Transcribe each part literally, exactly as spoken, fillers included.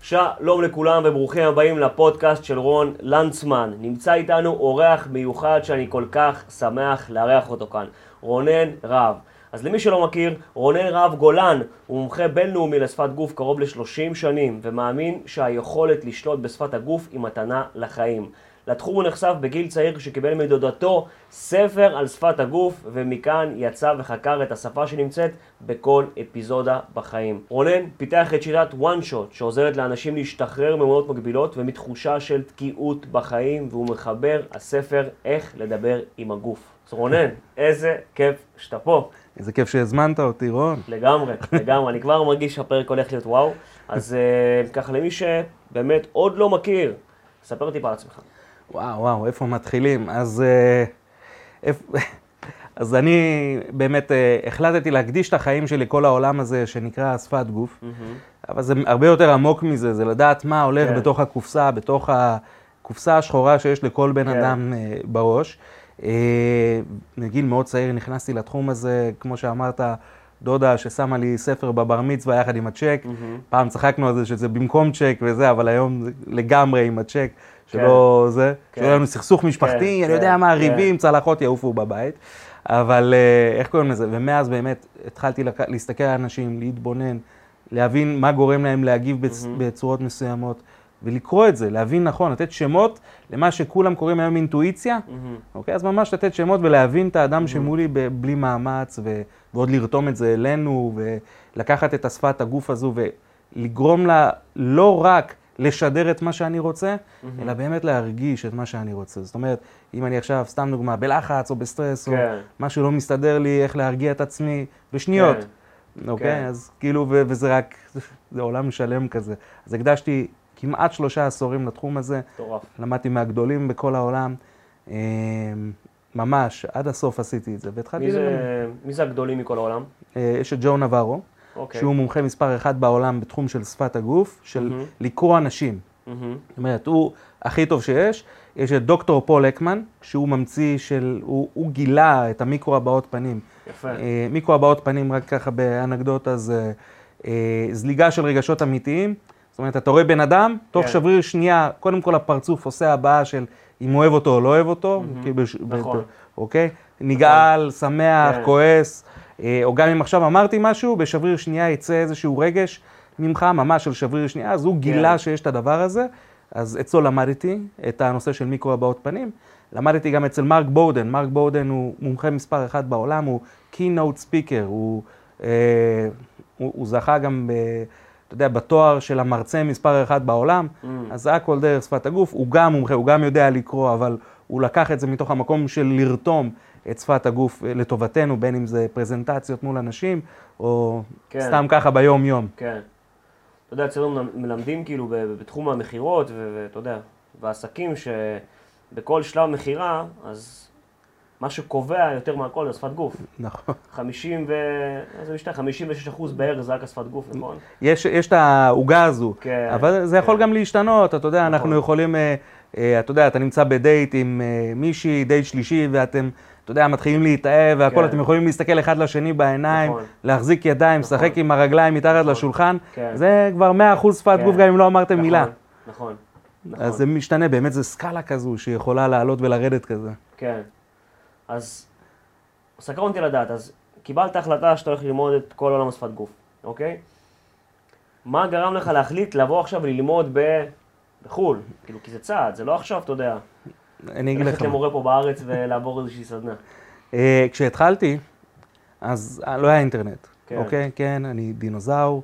שלום לכולם וברוכים הבאים לפודקאסט של רון לנצמן. נמצא איתנו אורח מיוחד שאני כל כך שמח לארח אותו כאן, רונן רהב. אז למי שלא מכיר, רונן רהב גולן הוא מומחה בינלאומי לשפת גוף קרוב ל-שלושים שנים, ומאמין שהיכולת לשלוט בשפת הגוף היא מתנה לחיים. לתחום הוא נחשף בגיל צעיר כשקיבל מדודתו ספר על שפת הגוף, ומכאן יצא וחקר את השפה שנמצאת בכל אפיזודה בחיים. רונן פיתח את שיטת one shot שעוזרת לאנשים להשתחרר מאמונות מגבילות ומתחושה של תקיעות בחיים, והוא מחבר הספר איך לדבר עם הגוף. אז רונן, איזה כיף שאתה פה. איזה כיף שהזמנת אותי, רון. לגמרי, לגמרי. אני כבר מרגיש שהפרק הולך להיות וואו. אז uh, ככה למי שבאמת עוד לא מכיר, ספר טיפה על עצמך. וואו, וואו, איפה מתחילים? אז, איפ... אז אני באמת החלטתי להקדיש את החיים שלי כל העולם הזה שנקרא שפת גוף. Mm-hmm. אבל זה הרבה יותר עמוק מזה, זה לדעת מה הולך כן. בתוך הקופסה, בתוך הקופסה השחורה שיש לכל בן כן. אדם בראש. מגיל מאוד צעיר נכנסתי לתחום הזה, כמו שאמרת, דודה ששמה לי ספר בבר מצווה יחד עם הצ'ק. Mm-hmm. פעם צחקנו על זה שזה במקום צ'ק וזה, אבל היום זה לגמרי עם הצ'ק. שלא כן, זה, כן. שלא לנו סכסוך משפחתי, כן, אני יודע כן, מה, ריבים, כן. צלחות יעופו בבית. אבל איך קוראים לזה? ומאז באמת התחלתי לק... להסתכל על אנשים, להתבונן, להבין מה גורם להם להגיב בצ... mm-hmm. בצורות מסוימות, ולקרוא את זה, להבין נכון, לתת שמות למה שכולם קוראים היום אינטואיציה. Mm-hmm. אוקיי? אז ממש לתת שמות ולהבין את האדם mm-hmm. שמולי בלי מאמץ, ו... ועוד לרתום את זה אלינו, ולקחת את השפת הגוף הזו, ולגרום לה לא רק לשדר את מה שאני רוצה, mm-hmm. אלא באמת להרגיש את מה שאני רוצה. זאת אומרת, אם אני עכשיו, סתם דוגמה, בלחץ או בסטרס, כן. או משהו לא מסתדר לי, איך להרגיע את עצמי בשניות. כן. אוקיי? כן. אז כאילו, ו- וזה רק, זה עולם שלם כזה. אז הקדשתי כמעט שלושה עשורים לתחום הזה. טורף. למדתי מהגדולים בכל העולם. ממש, עד הסוף עשיתי את זה. מי זה, מי זה הגדולים מכל העולם? יש את ג'ו נברו. Okay. שהוא מומחה מספר אחד בעולם בתחום של שפת הגוף, של mm-hmm. לקרוא אנשים. Mm-hmm. זאת אומרת, הוא הכי טוב שיש. יש את דוקטור פול אקמן, שהוא ממציא של, הוא, הוא גילה את המיקרו הבעות פנים. יפה. אה, מיקרו הבעות פנים, רק ככה באנקדוטה, זה אה, זליגה של רגשות אמיתיים. זאת אומרת, אתה רואה בן אדם, תוך yeah. שבריר שנייה, קודם כל הפרצוף עושה הבעה של אם הוא אוהב אותו או לא אוהב אותו. Mm-hmm. כי בש... נכון. ב... אוקיי? נגעל, שמח, yeah. כועס. או גם אם עכשיו אמרתי משהו, בשבריר שנייה יצא איזשהו רגש ממך, ממש של שבריר שנייה, אז הוא גילה שיש את הדבר הזה, אז אצלו למדתי את הנושא של מיקרו הבעות פנים. למדתי גם אצל מרק בורדן, מרק בורדן הוא מומחה מספר אחד בעולם, הוא keynote speaker, הוא, אה, הוא, הוא זכה גם ב, אתה יודע, בתואר של המרצה מספר אחד בעולם, mm. אז זה הכל דרך שפת הגוף, הוא גם מומחה, הוא גם יודע לקרוא, אבל הוא לקח את זה מתוך המקום של לרתום את שפת הגוף לטובתנו, בין אם זה פרזנטציות מול אנשים, או כן. סתם ככה ביום יום. כן. אתה יודע, אצלנו מלמדים כאילו בתחום המחירות, ואתה יודע, בעסקים שבכל שלב מחירה, אז מה שקובע יותר מהכל זה שפת גוף. נכון. חמישים ו... איזה משתה? חמישים ושש אחוז בערך זה רק השפת גוף, נכון? יש, יש את העוגה הזו, כן. אבל זה יכול כן. גם להשתנות, אתה יודע, נכון. אנחנו יכולים, אתה יודע, אתה נמצא בדייט עם מישהי, דייט שלישי, ואתם אתה יודע, מתחילים להתאהב והכל, כן. אתם יכולים להסתכל אחד לשני בעיניים, נכון. להחזיק ידיים, נכון. לשחק עם הרגליים מתחת נכון. לשולחן, כן. זה כבר מאה אחוז שפת כן. גוף גם אם לא אמרתם נכון. מילה. נכון, נכון. אז זה משתנה, באמת זה סקאלה כזו שיכולה לעלות ולרדת כזה. כן, אז סקרן אותי לדעת, אז קיבלת החלטה שאתה הולך ללמוד את כל עולם השפת גוף, אוקיי? מה גרם לך להחליט לבוא עכשיו וללמוד ב... בחול? כאילו, כי זה צעד, זה לא עכשיו, אתה יודע. אני אגיד לך. ללכת למורה פה בארץ ולעבור איזושהי סדנה. כשהתחלתי, אז לא היה אינטרנט. אוקיי? כן, אני דינוזאור.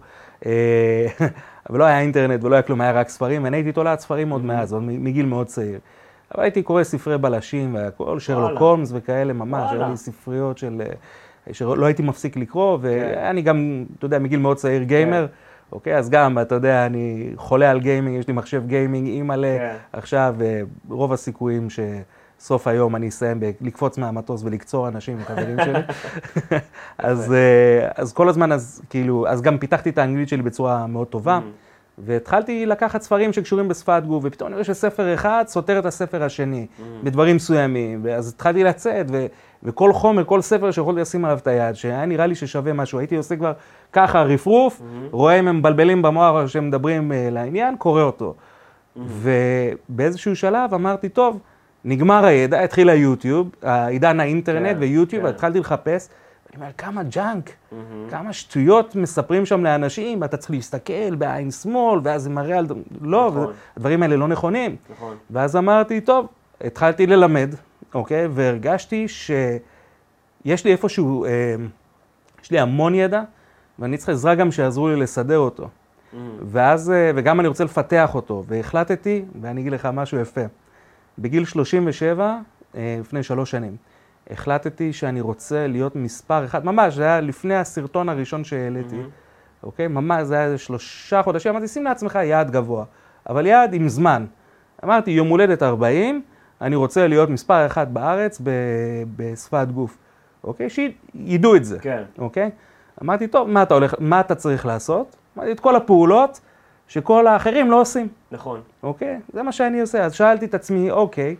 אבל לא היה אינטרנט ולא היה כלום, היה רק ספרים. אני הייתי תולעת ספרים עוד מאז, עוד מגיל מאוד צעיר. אבל הייתי קורא ספרי בלשים והכל, שרלוק הולמס וכאלה ממש. היו לי ספריות של... שלא הייתי מפסיק לקרוא, ואני גם, אתה יודע, מגיל מאוד צעיר גיימר. אוקיי, אז גם, אתה יודע, אני חולה על גיימינג, יש לי מחשב גיימינג, אימא'לה, עכשיו, רוב הסיכויים שסוף היום אני אסיים לקפוץ מהמטוס ולקצור אנשים וחברים שלי. אז, אז כל הזמן, אז כאילו, אז גם פיתחתי את האנגלית שלי בצורה מאוד טובה, והתחלתי לקחת ספרים שקשורים בשפת גוף, ופתאום אני רואה שספר אחד סותר את הספר השני, בדברים מסוימים, ואז התחלתי לצאת, ו- וכל חומר, כל ספר שיכולתי לשים עליו את היד, שהיה נראה לי ששווה משהו, הייתי עושה כבר ככה רפרוף, רואה אם הם מבלבלים במוח שהם מדברים לעניין, קורא אותו. ובאיזשהו שלב אמרתי, טוב, נגמר הידע, התחיל היוטיוב, העידן האינטרנט ויוטיוב, התחלתי לחפש, אני אומר, כמה ג'אנק, כמה שטויות מספרים שם לאנשים, אתה צריך להסתכל בעין שמאל, ואז זה מראה על... לא, הדברים האלה לא נכונים. ואז אמרתי, טוב, התחלתי ללמד, אוקיי, והרגשתי שיש לי איפשהו, יש לי המון ידע, ואני צריך עזרה גם שיעזרו לי לסדר אותו. ואז, וגם אני רוצה לפתח אותו, והחלטתי, ואני אגיד לך משהו יפה, בגיל שלושים ושבע, לפני שלוש שנים, החלטתי שאני רוצה להיות מספר אחד, ממש, זה היה לפני הסרטון הראשון שהעליתי, mm-hmm. אוקיי? ממש, זה היה איזה שלושה חודשים, אמרתי, שים לעצמך יעד גבוה, אבל יעד עם זמן. אמרתי, יום הולדת ארבעים, אני רוצה להיות מספר אחד בארץ ב- בשפת גוף, אוקיי? שידעו את זה, כן. אוקיי? אמרתי, טוב, מה אתה הולך, מה אתה צריך לעשות? אמרתי, את כל הפעולות שכל האחרים לא עושים. נכון. אוקיי? זה מה שאני עושה. אז שאלתי את עצמי, אוקיי,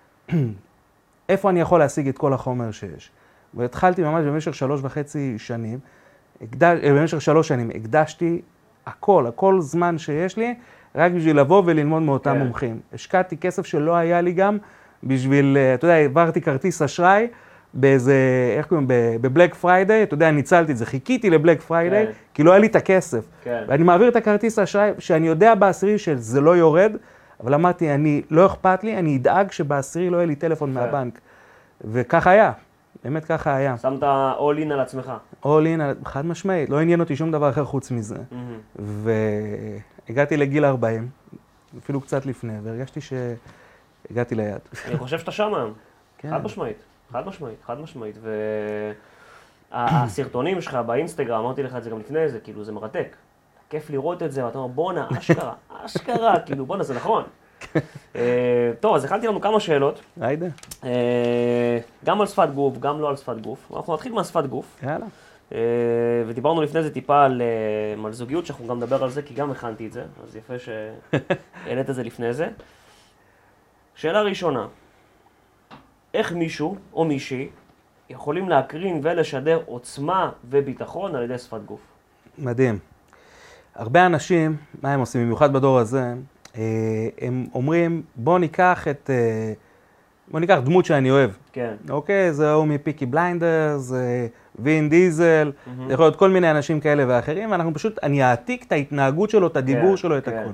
איפה אני יכול להשיג את כל החומר שיש? והתחלתי ממש במשך שלוש וחצי שנים, הקדש, במשך שלוש שנים, הקדשתי הכל, הכל זמן שיש לי, רק בשביל לבוא וללמוד מאותם כן. מומחים. השקעתי כסף שלא היה לי גם, בשביל, אתה יודע, העברתי כרטיס אשראי, באיזה, איך קוראים, בבלק פריידיי, אתה יודע, ניצלתי את זה, חיכיתי לבלק פריידיי, כן. כי לא היה לי את הכסף. כן. ואני מעביר את הכרטיס האשראי, שאני יודע בעשירי שזה לא יורד, אבל אמרתי, אני, לא אכפת לי, אני אדאג שבעשירי לא יהיה לי טלפון כן. מהבנק. וככה היה, באמת ככה היה. שמת all in על עצמך. all in, חד משמעית, לא עניין אותי שום דבר אחר חוץ מזה. Mm-hmm. והגעתי לגיל ארבעים, אפילו קצת לפני, והרגשתי שהגעתי ליד. אני חושב שאתה שם היום, כן. חד משמעית. חד משמעית, חד משמעית, והסרטונים שלך באינסטגרם, אמרתי לך את זה גם לפני זה, כאילו זה מרתק. כיף לראות את זה, ואתה אומר בונה, אשכרה, אשכרה, כאילו בונה, זה נכון. טוב, אז הכנתי לנו כמה שאלות. היידה. גם על שפת גוף, גם לא על שפת גוף. אנחנו נתחיל מהשפת גוף. יאללה. ודיברנו לפני זה טיפה על זוגיות, שאנחנו גם נדבר על זה, כי גם הכנתי את זה, אז יפה שהעלית את זה לפני זה. שאלה ראשונה. איך מישהו או מישהי יכולים להקרין ולשדר עוצמה וביטחון על ידי שפת גוף? מדהים. הרבה אנשים, מה הם עושים, במיוחד בדור הזה, הם אומרים, בוא ניקח את, בוא ניקח דמות שאני אוהב. כן. אוקיי, זה הוא מפיקי בליינדרס, זה וין דיזל, mm-hmm. זה יכול להיות כל מיני אנשים כאלה ואחרים, ואנחנו פשוט, אני אעתיק את ההתנהגות שלו, את הדיבור כן, שלו, את כן. הכל.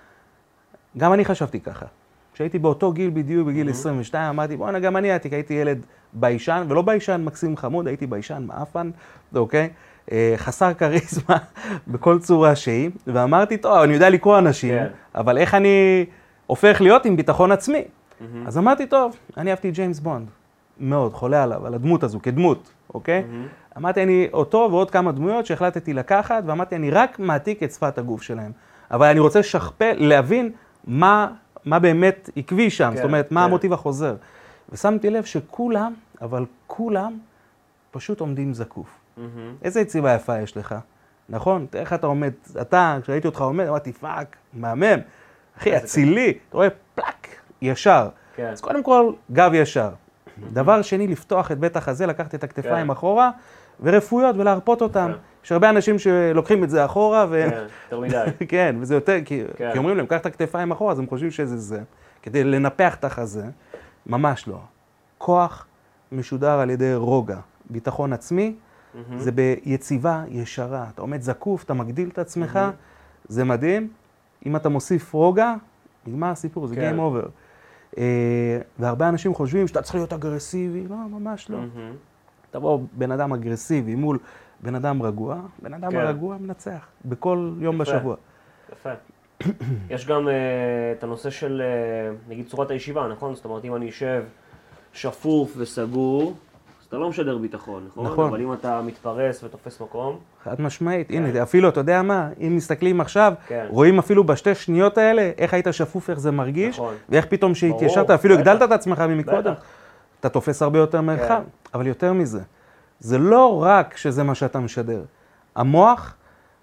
גם אני חשבתי ככה. כשהייתי באותו גיל בדיוק, בגיל mm-hmm. עשרים ושתיים, אמרתי, בוא'נה, גם אני העתיק, הייתי ילד ביישן, ולא ביישן מקסים חמוד, הייתי ביישן מאפן, אוקיי? חסר קריזמה בכל צורה שהיא, ואמרתי, טוב, אני יודע לקרוא אנשים, כן. אבל איך אני הופך להיות עם ביטחון עצמי? Mm-hmm. אז אמרתי, טוב, אני אהבתי ג'יימס בונד, מאוד, חולה עליו, על הדמות הזו, כדמות, אוקיי? Mm-hmm. אמרתי, אני אותו ועוד כמה דמויות שהחלטתי לקחת, ואמרתי, אני רק מעתיק את שפת הגוף שלהם, אבל אני רוצה לשכפל, להבין מה, מה באמת עקבי שם, כן, זאת אומרת, מה כן. המוטיב החוזר. ושמתי לב שכולם, אבל כולם, פשוט עומדים זקוף. Mm-hmm. איזה יציבה יפה יש לך, נכון? איך אתה עומד, אתה, כשראיתי אותך עומד, אמרתי, פאק, מהמם, אחי, אצילי, אתה רואה, פלק, ישר. כן. אז קודם כל, גב ישר. Mm-hmm. דבר שני, לפתוח את בית החזה, לקחת את הכתפיים כן. אחורה, ורפויות ולהרפות אותם. כן. יש הרבה אנשים שלוקחים את זה אחורה, ו... כן, יותר מדי. כן, וזה יותר, כי, כן. כי אומרים להם, קח את הכתפיים אחורה, אז הם חושבים שזה זה. כדי לנפח את החזה, ממש לא. כוח משודר על ידי רוגע, ביטחון עצמי, mm-hmm. זה ביציבה ישרה. אתה עומד זקוף, אתה מגדיל את עצמך, mm-hmm. זה מדהים. אם אתה מוסיף רוגע, נגמר הסיפור, זה כן. game over. Uh, והרבה אנשים חושבים שאתה צריך להיות אגרסיבי, לא, ממש לא. Mm-hmm. תבוא בן אדם אגרסיבי מול בן אדם רגוע, בן אדם כן. רגוע מנצח, בכל יום יפה. בשבוע. יפה. יש גם uh, את הנושא של, uh, נגיד, צורת הישיבה, נכון? זאת אומרת, אם אני אשב שפוף וסגור, אז אתה לא משדר ביטחון, נכון? נכון. אבל אם אתה מתפרס ותופס מקום... חד משמעית, כן. הנה, אפילו, אתה יודע מה, אם מסתכלים עכשיו, כן. רואים אפילו בשתי שניות האלה, איך היית שפוף, איך זה מרגיש, נכון. ואיך פתאום שהתיישבת, אפילו בטח. הגדלת את עצמך ממקודם, בטח. אתה תופס הרבה יותר מרחב, כן. אבל יותר מזה. זה לא רק שזה מה שאתה משדר. המוח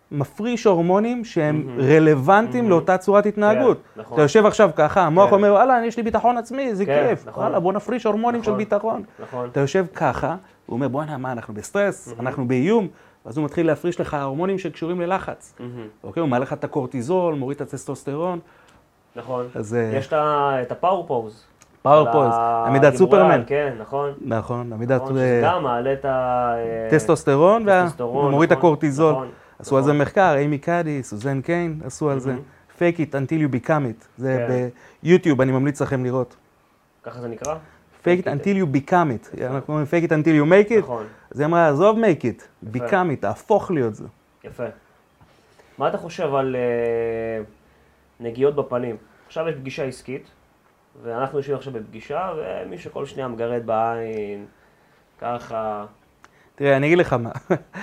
מפריש הורמונים שהם רלוונטיים לאותה צורת התנהגות. אתה יושב עכשיו ככה, המוח אומר, וואלה, יש לי ביטחון עצמי, זה כיף. וואלה, בוא נפריש הורמונים של ביטחון. אתה יושב ככה, הוא אומר, בוא'נה, מה, אנחנו בסטרס, אנחנו באיום, אז הוא מתחיל להפריש לך הורמונים שקשורים ללחץ. אוקיי, הוא מעלה לך את הקורטיזול, מוריד את הטסטוסטרון. נכון. יש את הפאור פוז. פאור פוז, עמידת סופרמן. כן, נכון. נכון, עמידת... גם מעלה את הטסטוסטרון ומוריד את הקורטיזול. עשו על זה מחקר, אימי קאדי, סוזן קיין, עשו על זה. Fake it until you become it. זה ביוטיוב, אני ממליץ לכם לראות. ככה זה נקרא? Fake it until you become it. אנחנו אומרים fake it until you make it. נכון. זה אמרה, עזוב make it, become it, תהפוך להיות זה. יפה. מה אתה חושב על נגיעות בפנים? עכשיו יש פגישה עסקית, ואנחנו יושבים עכשיו בפגישה, ומי שכל שנייה מגרד בעין, ככה... תראה, אני אגיד לך מה.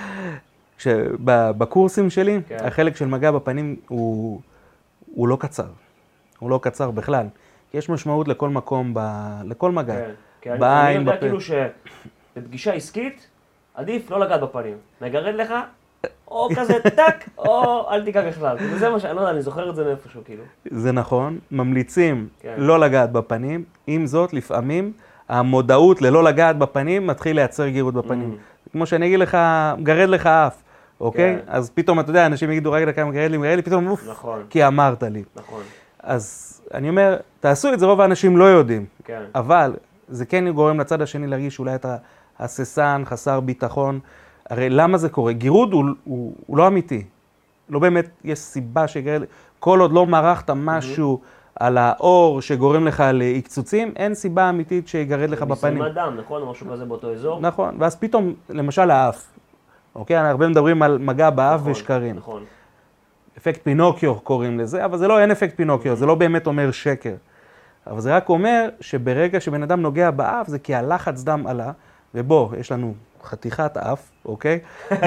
בקורסים שלי, החלק של מגע בפנים הוא לא קצר. הוא לא קצר בכלל. כי יש משמעות לכל מקום, לכל מגע. בעין, בפה. אני יודע כאילו שבפגישה עסקית, עדיף לא לגעת בפנים. מגרד לך, או כזה טק, או אל תיקח בכלל. זה מה שאני לא יודע, אני זוכר את זה מאיפשהו, כאילו. זה נכון, ממליצים לא לגעת בפנים. עם זאת, לפעמים, המודעות ללא לגעת בפנים מתחיל לייצר גירות בפנים. כמו שאני אגיד לך, מגרד לך אף. אוקיי? אז פתאום, אתה יודע, אנשים יגידו, רגע, כמה מגרד לי, מגרד לי, פתאום, אוף, כי אמרת לי. נכון. אז אני אומר, תעשו את זה, רוב האנשים לא יודעים. אבל זה כן גורם לצד השני להרגיש אולי את הססן, חסר ביטחון. הרי למה זה קורה? גירוד הוא לא אמיתי. לא באמת יש סיבה שגרד, כל עוד לא מרחת משהו על האור שגורם לך להקצוצים, אין סיבה אמיתית שיגרד לך בפנים. מסיים אדם, נכון? או משהו כזה באותו אזור? נכון, ואז פתאום, למשל האף. אוקיי, אנחנו הרבה מדברים על מגע באף ושקרים. נכון. אפקט פינוקיו קוראים לזה, אבל זה לא, אין אפקט פינוקיו, זה לא באמת אומר שקר. אבל זה רק אומר שברגע שבן אדם נוגע באף, זה כי הלחץ דם עלה, ובוא, יש לנו חתיכת אף, אוקיי?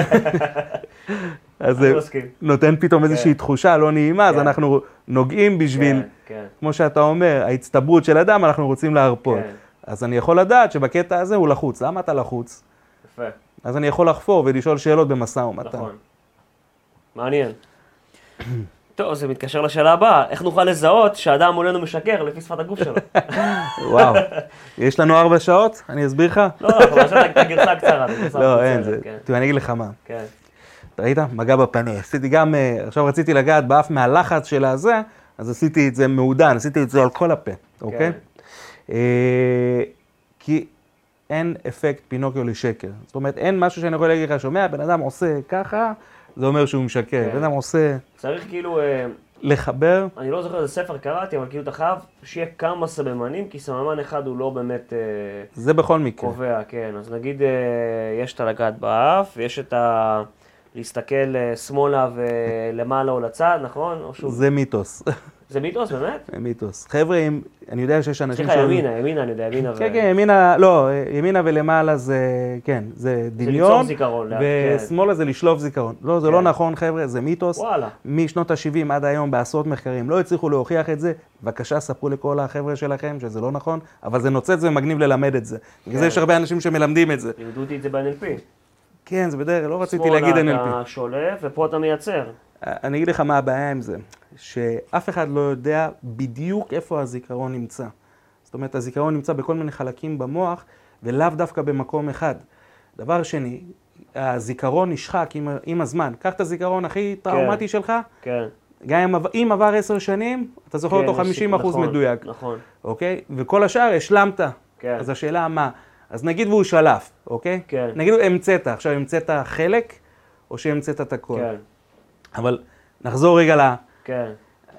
אז זה נותן פתאום איזושהי תחושה לא נעימה, אז אנחנו נוגעים בשביל, כמו שאתה אומר, ההצטברות של אדם, אנחנו רוצים להרפות. אז אני יכול לדעת שבקטע הזה הוא לחוץ. למה אתה לחוץ? יפה. אז אני יכול לחפור ולשאול שאלות במשא ומתן. נכון. מעניין. טוב, זה מתקשר לשאלה הבאה. איך נוכל לזהות שהאדם מולנו משקר לפי שפת הגוף שלו? וואו. יש לנו ארבע שעות? אני אסביר לך? לא, אבל עכשיו את הגרסה הקצרה. לא, אין, זה... תראה, אני אגיד לך מה. כן. ראית? מגע בפנים. עשיתי גם, עכשיו רציתי לגעת באף מהלחץ של הזה, אז עשיתי את זה מעודן, עשיתי את זה על כל הפה, אוקיי? כי... אין אפקט פינוקיו לשקר. זאת אומרת, אין משהו שאני יכול להגיד לך, שומע, בן אדם עושה ככה, זה אומר שהוא משקר. בן אדם עושה... צריך כאילו... לחבר. אני לא זוכר איזה ספר קראתי, אבל כאילו אתה חייב שיהיה כמה סממנים, כי סממן אחד הוא לא באמת... זה בכל מקרה. קובע, כן. אז נגיד, יש את הלגעת באף, ויש את ה... להסתכל שמאלה ולמעלה או לצד, נכון? זה מיתוס. זה מיתוס, באמת? זה מיתוס. חבר'ה, אני יודע שיש אנשים... סליחה, ימינה, ימינה, אני יודע, ימינה ו... כן, כן, ימינה, לא, ימינה ולמעלה זה, כן, זה דמיון. זה ליצור זיכרון. ושמאלה זה לשלוף זיכרון. לא, זה לא נכון, חבר'ה, זה מיתוס. וואלה. משנות ה-שבעים עד היום בעשרות מחקרים. לא הצליחו להוכיח את זה. בבקשה, ספרו לכל החבר'ה שלכם שזה לא נכון, אבל זה נוצץ ומגניב ללמד את זה. בגלל זה יש הרבה אנשים שמלמדים את זה. לימדו אותי את זה ב-אן אל פי. כן, זה בדרך, לא רציתי להגיד אן אל פי. שמאלה אתה שולף ופה אתה מייצר. אני אגיד לך מה הבעיה עם זה, שאף אחד לא יודע בדיוק איפה הזיכרון נמצא. זאת אומרת, הזיכרון נמצא בכל מיני חלקים במוח, ולאו דווקא במקום אחד. דבר שני, הזיכרון נשחק עם, עם הזמן. קח את הזיכרון הכי טראומטי שלך, כן. גם אם עבר עשר שנים, אתה זוכר אותו חמישים אחוז מדויק. נכון. אוקיי? וכל השאר השלמת. כן. אז השאלה מה? אז נגיד והוא שלף, אוקיי? כן. נגיד הוא המצאת, עכשיו המצאת חלק, או שהמצאת את הכל. כן. אבל נחזור רגע ל... כן.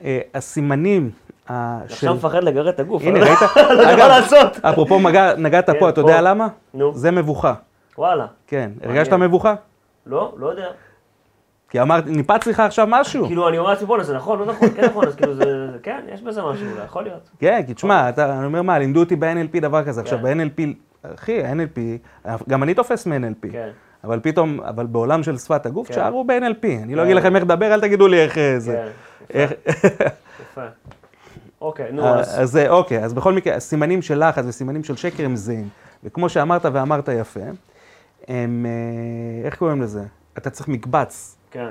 הסימנים של... עכשיו מפחד לגרד את הגוף. הנה, ראית? לא יודע מה לעשות. אפרופו נגעת פה, אתה יודע למה? נו. זה מבוכה. וואלה. כן. הרגשת מבוכה? לא, לא יודע. כי אמרתי, ניפץ לך עכשיו משהו. כאילו, אני אומר לעצמי, בוא'נה, זה נכון, לא נכון, כן נכון, אז כאילו זה... כן, יש בזה משהו, יכול להיות. כן, כי תשמע, אני אומר מה, לימדו אותי ב-אן אל פי דבר כזה. עכשיו, ב-אן אל פי, אחי, ה-אן אל פי, גם אני תופס מ-אן אל פי. כן. אבל פתאום, אבל בעולם של שפת הגוף, שערו ב-אן אל פי. אני לא אגיד לכם איך לדבר, אל תגידו לי איך זה. כן, יפה. אוקיי, נו אז. אז אוקיי, אז בכל מקרה, הסימנים של לחץ וסימנים של שקר הם זהים. וכמו שאמרת ואמרת יפה, הם, איך קוראים לזה? אתה צריך מקבץ. כן.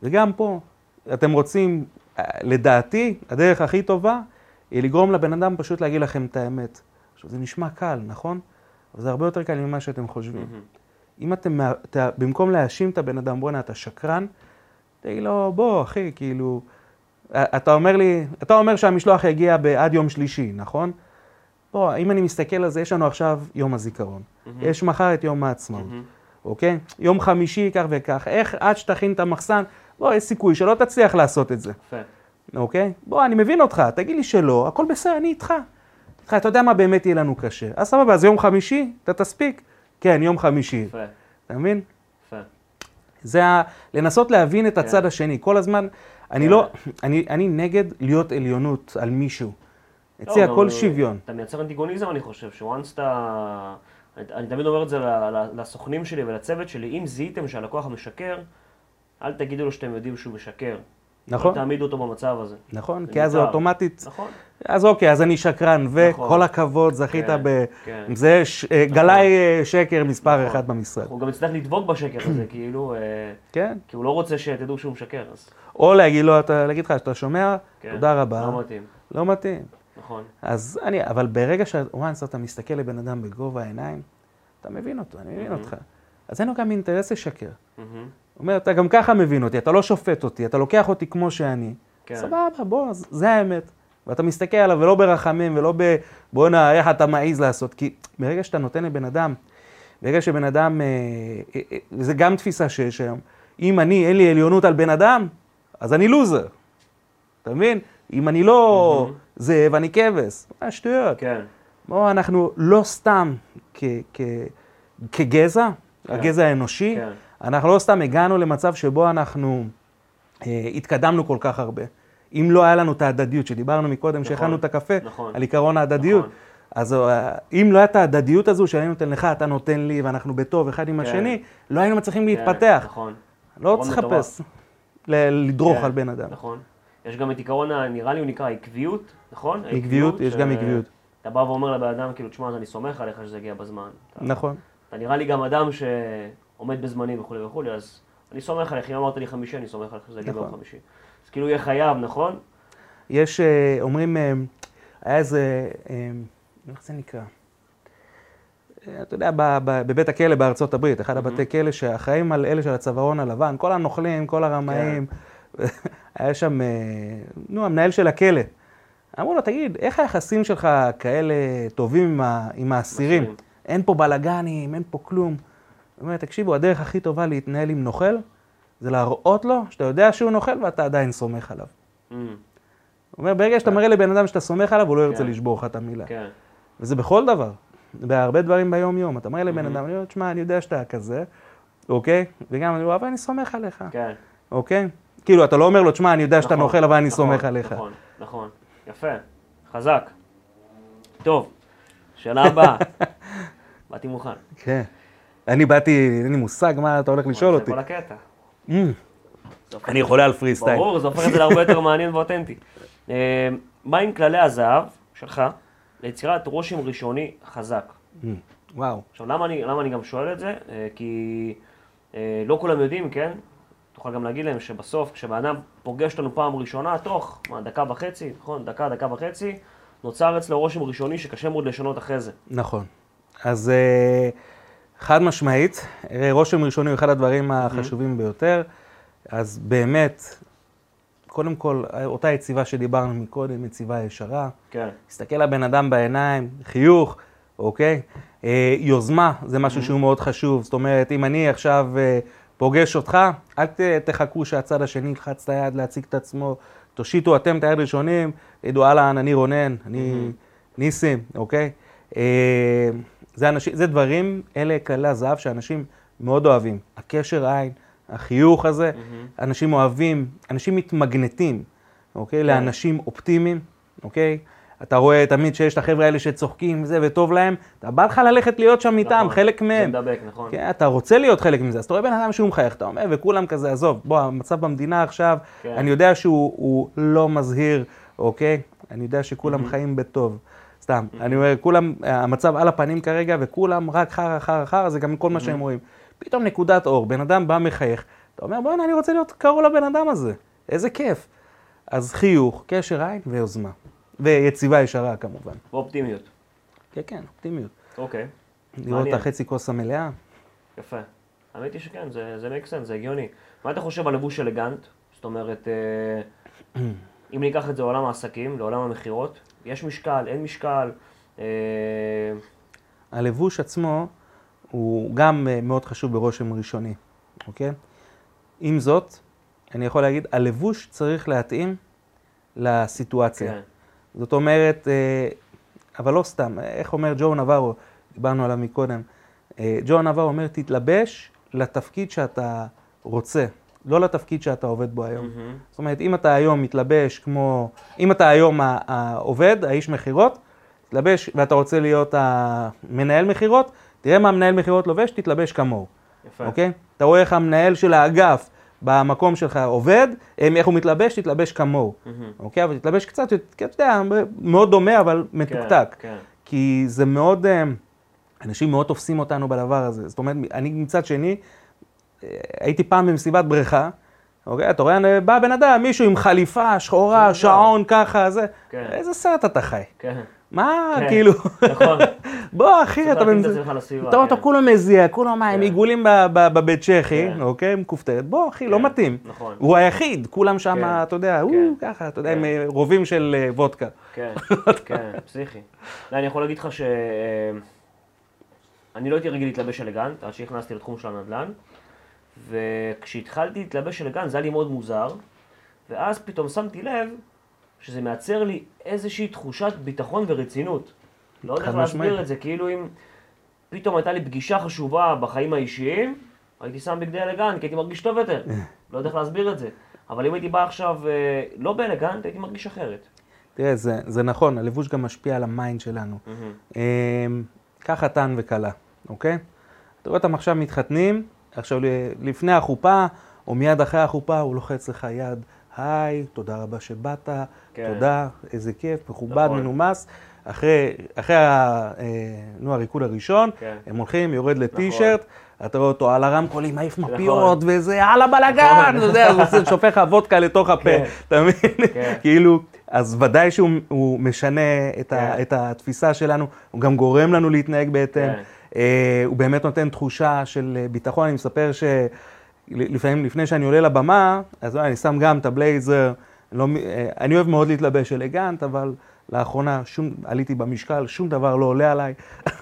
וגם פה, אתם רוצים, לדעתי, הדרך הכי טובה, היא לגרום לבן אדם פשוט להגיד לכם את האמת. עכשיו, זה נשמע קל, נכון? אבל זה הרבה יותר קל ממה שאתם חושבים. Mm-hmm. אם אתם, אתה, במקום להאשים את הבן אדם, בוא'נה, אתה שקרן, תגיד לו, בוא, אחי, כאילו, אתה אומר לי, אתה אומר שהמשלוח יגיע עד יום שלישי, נכון? בוא, אם אני מסתכל על זה, יש לנו עכשיו יום הזיכרון. Mm-hmm. יש מחר את יום העצמאות, mm-hmm. אוקיי? יום חמישי, כך וכך. איך עד שתכין את המחסן, בוא, יש סיכוי שלא תצליח לעשות את זה. Okay. אוקיי? בוא, אני מבין אותך, תגיד לי שלא, הכל בסדר, אני איתך. איתך, אתה יודע מה באמת יהיה לנו קשה. אז סבבה, אז יום חמישי, אתה תספיק? כן, יום חמישי. יפה. אתה מבין? יפה. זה ה... לנסות להבין את הצד השני. כל הזמן, אני לא, אני, אני נגד להיות עליונות על מישהו. אצלי הכל שוויון. אתה מייצר אנטיגוניזם, אני חושב, שוואנס אתה... אני תמיד אומר את זה לסוכנים שלי ולצוות שלי, אם זיהיתם שהלקוח משקר, אל תגידו לו שאתם יודעים שהוא משקר. נכון. אל תעמידו אותו במצב הזה. נכון, כי אז זה אוטומטית. נכון. אז אוקיי, אז אני שקרן, וכל הכבוד, זכית ב... זה גלאי שקר מספר אחד במשרד. הוא גם יצטרך לדבוק בשקר הזה, כאילו... כן. כי הוא לא רוצה שתדעו שהוא משקר, אז... או להגיד לו, להגיד לך שאתה שומע, תודה רבה. לא מתאים. לא מתאים. נכון. אז אני, אבל ברגע שוואנס אתה מסתכל לבן אדם בגובה העיניים, אתה מבין אותו, אני מבין אותך. אז אין לו גם אינטרס לשקר. הוא אומר, אתה גם ככה מבין אותי, אתה לא שופט אותי, אתה לוקח אותי כמו שאני. סבבה, בוא, זה האמת. ואתה מסתכל עליו ולא ברחמים ולא בוא נע, איך אתה מעיז לעשות. כי ברגע שאתה נותן לבן אדם, ברגע שבן אדם, וזה גם תפיסה שיש היום, אם אני, אין לי עליונות על בן אדם, אז אני לוזר. אתה מבין? אם אני לא זאב, אני כבש. מה שטויות. כן. בוא, אנחנו לא סתם כגזע, הגזע האנושי, אנחנו לא סתם הגענו למצב שבו אנחנו התקדמנו כל כך הרבה. אם לא היה לנו את ההדדיות, שדיברנו מקודם, שהכנו את הקפה, על עיקרון ההדדיות, אז אם לא הייתה ההדדיות הזו, שאני נותן לך, אתה נותן לי, ואנחנו בטוב אחד עם השני, לא היינו מצליחים להתפתח. נכון. לא צריך לחפש, לדרוך על בן אדם. נכון. יש גם את עיקרון, נראה לי הוא נקרא עקביות, נכון? עקביות, יש גם עקביות. אתה בא ואומר לבן אדם, כאילו, תשמע, אני סומך עליך שזה יגיע בזמן. נכון. אתה נראה לי גם אדם שעומד בזמנים וכו' וכו', אז אני סומך עליך, אם אמרת לי חמישי, אני סומך עליך שזה יגיע ביום חמישי. אז כאילו יהיה חייב, נכון? יש, אומרים, היה איזה, איך זה נקרא? אתה יודע, בבית הכלא בארצות הברית, אחד הבתי כלא שאחראים על אלה של הצווארון הלבן, כל הנוכלים, כל הרמאים, היה שם, נו, המנהל של הכלא. אמרו לו, תגיד, איך היחסים שלך כאלה טובים עם האסירים? אין פה בלגנים, אין פה כלום. הוא אומר, תקשיבו, הדרך הכי טובה להתנהל עם נוכל, זה להראות לו שאתה יודע שהוא נוכל ואתה עדיין סומך עליו. הוא אומר, ברגע שאתה מראה לבן אדם שאתה סומך עליו, הוא לא ירצה לשבור לך את המילה. וזה בכל דבר, בהרבה דברים ביום יום. אתה מראה לבן אדם, אני אומר, תשמע, אני יודע שאתה כזה, אוקיי? וגם אני אומר, אבל אני סומך עליך. אוקיי? כאילו, אתה לא אומר לו, תשמע, אני יודע שאתה נוכל, אבל אני סומך עליך. נכון, נכון. יפה. חזק. טוב. שאלה הבאה. באתי מוכן. כן. אני באתי, אין לי מושג מה אתה הולך לשאול אותי. זה כל הקטע. אני חולה על פרי סטייל. ברור, זה הופך את זה להרבה יותר מעניין ואותנטי. מה עם כללי הזהב שלך ליצירת רושם ראשוני חזק? וואו. עכשיו, למה אני, למה אני גם שואל את זה? כי לא כולם יודעים, כן? תוכל גם להגיד להם שבסוף, כשבאדם פוגש אותנו פעם ראשונה, תוך מה, דקה וחצי, נכון? דקה, דקה וחצי, נוצר אצלו רושם ראשוני שקשה מאוד לשנות אחרי זה. נכון. אז חד משמעית, רושם ראשוני הוא אחד הדברים החשובים ביותר. אז באמת, קודם כל, אותה יציבה שדיברנו מקודם, יציבה ישרה. כן. הסתכל לבן אדם בעיניים, חיוך, אוקיי? יוזמה, זה משהו שהוא מאוד חשוב. זאת אומרת, אם אני עכשיו פוגש אותך, אל תחכו שהצד השני ילחץ את היד להציג את עצמו. תושיטו אתם את היד ראשונים, תדעו, אהלן, אני רונן, אני ניסים, אוקיי? זה, אנשים, זה דברים, אלה כללי הזהב שאנשים מאוד אוהבים. הקשר עין, החיוך הזה, אנשים אוהבים, אנשים מתמגנטים, אוקיי? לאנשים אופטימיים, אוקיי? אתה רואה תמיד שיש את החבר'ה האלה שצוחקים וזה וטוב להם, אתה בא לך ללכת להיות שם איתם, חלק מהם. זה מדבק, נכון. כן, אתה רוצה להיות חלק מזה, אז אתה רואה בן אדם שהוא מחייך, אתה אומר, וכולם כזה, עזוב, בוא, המצב במדינה עכשיו, אני יודע שהוא לא מזהיר, אוקיי? אני יודע שכולם חיים בטוב. סתם, אני אומר, כולם, המצב על הפנים כרגע, וכולם רק חר, חר, חר, זה גם כל מה שהם רואים. פתאום נקודת אור, בן אדם בא מחייך, אתה אומר, בוא'נה, אני רוצה להיות קרוב לבן אדם הזה. איזה כיף. אז חיוך, קשר עין ויוזמה. ויציבה ישרה כמובן. ואופטימיות. כן, כן, אופטימיות. אוקיי. לראות את החצי כוס המלאה. יפה. האמת היא שכן, זה, זה make sense, זה הגיוני. מה אתה חושב על לבוש אלגנט? זאת אומרת, אם ניקח את זה לעולם העסקים, לעולם המחירות, יש משקל, אין משקל. הלבוש עצמו הוא גם מאוד חשוב ברושם ראשוני, אוקיי? עם זאת, אני יכול להגיד, הלבוש צריך להתאים לסיטואציה. כן. זאת אומרת, אבל לא סתם, איך אומר ג'ו נברו, דיברנו עליו מקודם, ג'ו נברו אומר, תתלבש לתפקיד שאתה רוצה, לא לתפקיד שאתה עובד בו היום. Mm-hmm. זאת אומרת, אם אתה היום מתלבש כמו, אם אתה היום העובד, האיש מחירות, תתלבש ואתה רוצה להיות המנהל מחירות, תראה מה המנהל מחירות לובש, תתלבש כמוהו. יפה. אוקיי? אתה רואה איך המנהל של האגף במקום שלך עובד, איך הוא מתלבש, תתלבש כמוהו. Mm-hmm. אוקיי? אבל תתלבש קצת, אתה יודע, מאוד דומה, אבל מתוקתק. כן, כן. כי זה מאוד, אנשים מאוד תופסים אותנו בדבר הזה. זאת אומרת, אני מצד שני, הייתי פעם במסיבת בריכה, אוקיי? אתה רואה, בא בן אדם, מישהו עם חליפה, שחורה, שעון, ככה, זה. כן. איזה סרט אתה חי? כן. מה, כן. כאילו? נכון. בוא, אחי, אתה אתה רואה, אתה כולו מזיע, כולו מה, הם עיגולים בבית צ'כי, אוקיי? עם כופתרת. בוא, אחי, לא מתאים. נכון. הוא היחיד, כולם שם, אתה יודע, הוא ככה, אתה יודע, הם רובים של וודקה. כן, כן, פסיכי. אני יכול להגיד לך ש... אני לא הייתי רגיל להתלבש אלגנט, עד שהכנסתי לתחום של הנדל"ן, וכשהתחלתי להתלבש אלגנט זה היה לי מאוד מוזר, ואז פתאום שמתי לב שזה מייצר לי איזושהי תחושת ביטחון ורצינות. לא יודע איך להסביר את זה, כאילו אם פתאום הייתה לי פגישה חשובה בחיים האישיים, הייתי שם בגדי אלגנט, כי הייתי מרגיש טוב יותר. לא יודע איך להסביר את זה. אבל אם הייתי בא עכשיו לא באלגנט, הייתי מרגיש אחרת. תראה, זה, זה נכון, הלבוש גם משפיע על המיינד שלנו. Mm-hmm. כך חתן וכלה, אוקיי? אתה רואה אותם עכשיו מתחתנים, עכשיו לפני החופה, או מיד אחרי החופה, הוא לוחץ לך יד, היי, תודה רבה שבאת, כן. תודה, איזה כיף, מכובד, נכון. מנומס. אחרי, אחרי ה, נו, הריקוד הראשון, כן. הם הולכים, יורד לטי-שירט, נכון. אתה רואה אותו על הרמקולים, מעיף מפיות, נכון. וזה על הבלגן, אתה יודע, הוא שופך וודקה לתוך הפה, כן. אתה מבין? כן. כאילו, אז ודאי שהוא משנה את, כן. ה, את התפיסה שלנו, הוא גם גורם לנו להתנהג בהתאם, כן. אה, הוא באמת נותן תחושה של ביטחון. אני מספר שלפעמים, לפני שאני עולה לבמה, אז אני שם גם את הבלייזר, לא, אני אוהב מאוד להתלבש אלגנט, אבל לאחרונה שום, עליתי במשקל, שום דבר לא עולה עליי,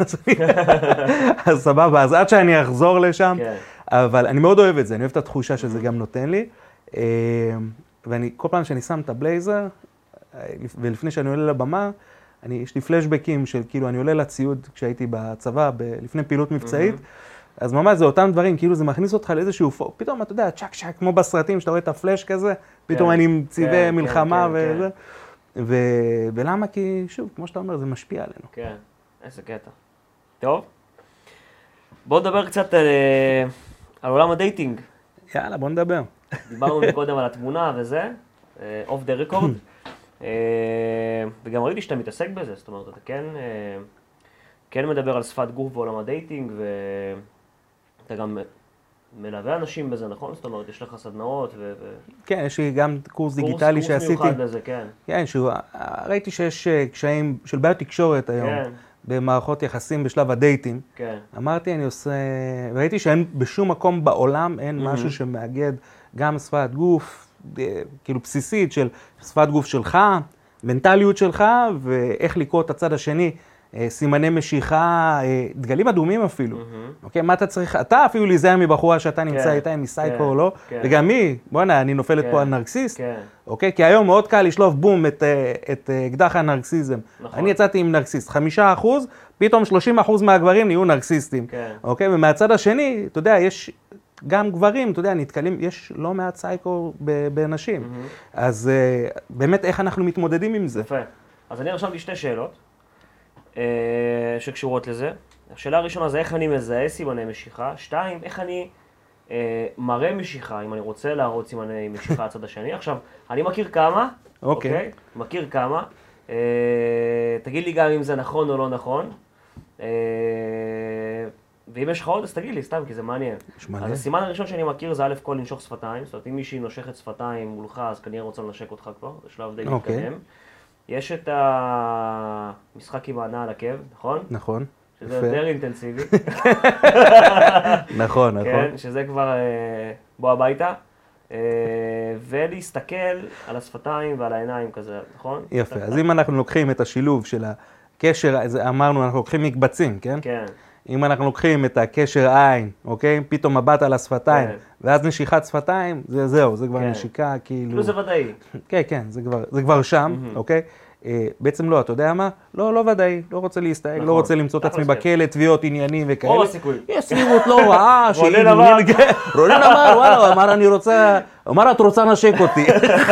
אז סבבה, אז עד שאני אחזור לשם, כן. אבל אני מאוד אוהב את זה, אני אוהב את התחושה שזה גם נותן לי, ואני, כל פעם שאני שם את הבלייזר, ולפני שאני עולה לבמה, אני, יש לי פלשבקים של כאילו אני עולה לציוד כשהייתי בצבא, ב, לפני פעילות מבצעית, אז ממש זה אותם דברים, כאילו זה מכניס אותך לאיזשהו, פתאום אתה יודע, צ'ק צ'ק, כמו בסרטים, שאתה רואה את הפלש כזה, פתאום אני עם צבעי מלחמה וזה. ולמה? כי שוב, כמו שאתה אומר, זה משפיע עלינו. כן, איזה קטע. טוב. בואו נדבר קצת על, על עולם הדייטינג. יאללה, בואו נדבר. דיברנו מקודם על התמונה וזה, אוף דה רקורד. וגם ראיתי שאתה מתעסק בזה, זאת אומרת, אתה כן, כן מדבר על שפת גוף בעולם הדייטינג, ואתה גם מלווה אנשים בזה, נכון? זאת אומרת, יש לך סדנאות ו... כן, יש לי גם קורס דיגיטלי שעשיתי. קורס מיוחד לזה, כן. כן, ראיתי שיש קשיים של בעיות תקשורת היום, במערכות יחסים בשלב הדייטים. כן. אמרתי, אני עושה... ראיתי שאין בשום מקום בעולם, אין משהו שמאגד גם שפת גוף, כאילו בסיסית של שפת גוף שלך, מנטליות שלך, ואיך לקרוא את הצד השני, סימני משיכה, דגלים אדומים אפילו. אוקיי, מה אתה צריך? אתה אפילו להיזהר מבחורה שאתה נמצא איתה, אם היא סייקו או לא, וגם מי, בוא'נה, אני נופלת פה על נרקסיסט. אוקיי, כי היום מאוד קל לשלוף בום את אקדח הנרקסיזם. אני יצאתי עם נרקסיסט, חמישה אחוז, פתאום שלושים אחוז מהגברים נהיו נרקסיסטים. אוקיי, ומהצד השני, אתה יודע, יש... גם גברים, אתה יודע, נתקלים, יש לא מעט סייקו בנשים. Mm-hmm. אז uh, באמת, איך אנחנו מתמודדים עם זה? יפה. אז אני רשמתי שתי שאלות uh, שקשורות לזה. השאלה הראשונה זה איך אני מזהה סימני משיכה. שתיים, איך אני uh, מראה משיכה, אם אני רוצה להראות סימני משיכה הצד השני. עכשיו, אני מכיר כמה. אוקיי. Okay. Okay? מכיר כמה. Uh, תגיד לי גם אם זה נכון או לא נכון. Uh, ואם יש לך עוד, אז תגיד לי, סתם, כי זה מעניין. אז הסימן הראשון שאני מכיר זה א' כל לנשוך שפתיים, זאת אומרת, אם מישהי נושכת שפתיים מולך, אז כנראה רוצה לנשק אותך כבר, זה שלב די מתקדם. יש את המשחק עם הענה על עקב, נכון? נכון. שזה יותר אינטנסיבי. נכון, נכון. כן, שזה כבר בוא הביתה. ולהסתכל על השפתיים ועל העיניים כזה, נכון? יפה, אז אם אנחנו לוקחים את השילוב של הקשר, אמרנו, אנחנו לוקחים מקבצים, כן? כן. אם אנחנו לוקחים את הקשר עין, אוקיי? פתאום מבט על השפתיים, ואז נשיכת שפתיים, זה זהו, זה כבר נשיקה, כאילו... כאילו זה ודאי. כן, כן, זה כבר שם, אוקיי? בעצם לא, אתה יודע מה? לא, לא ודאי, לא רוצה להסתייג, לא רוצה למצוא את עצמי בכלא, תביעות עניינים וכאלה. רוב הסיכוי. יש סביבות לא רעה, רונן אמר. רונן אמר, וואלה, אמר אני רוצה, אמר את רוצה נשק אותי.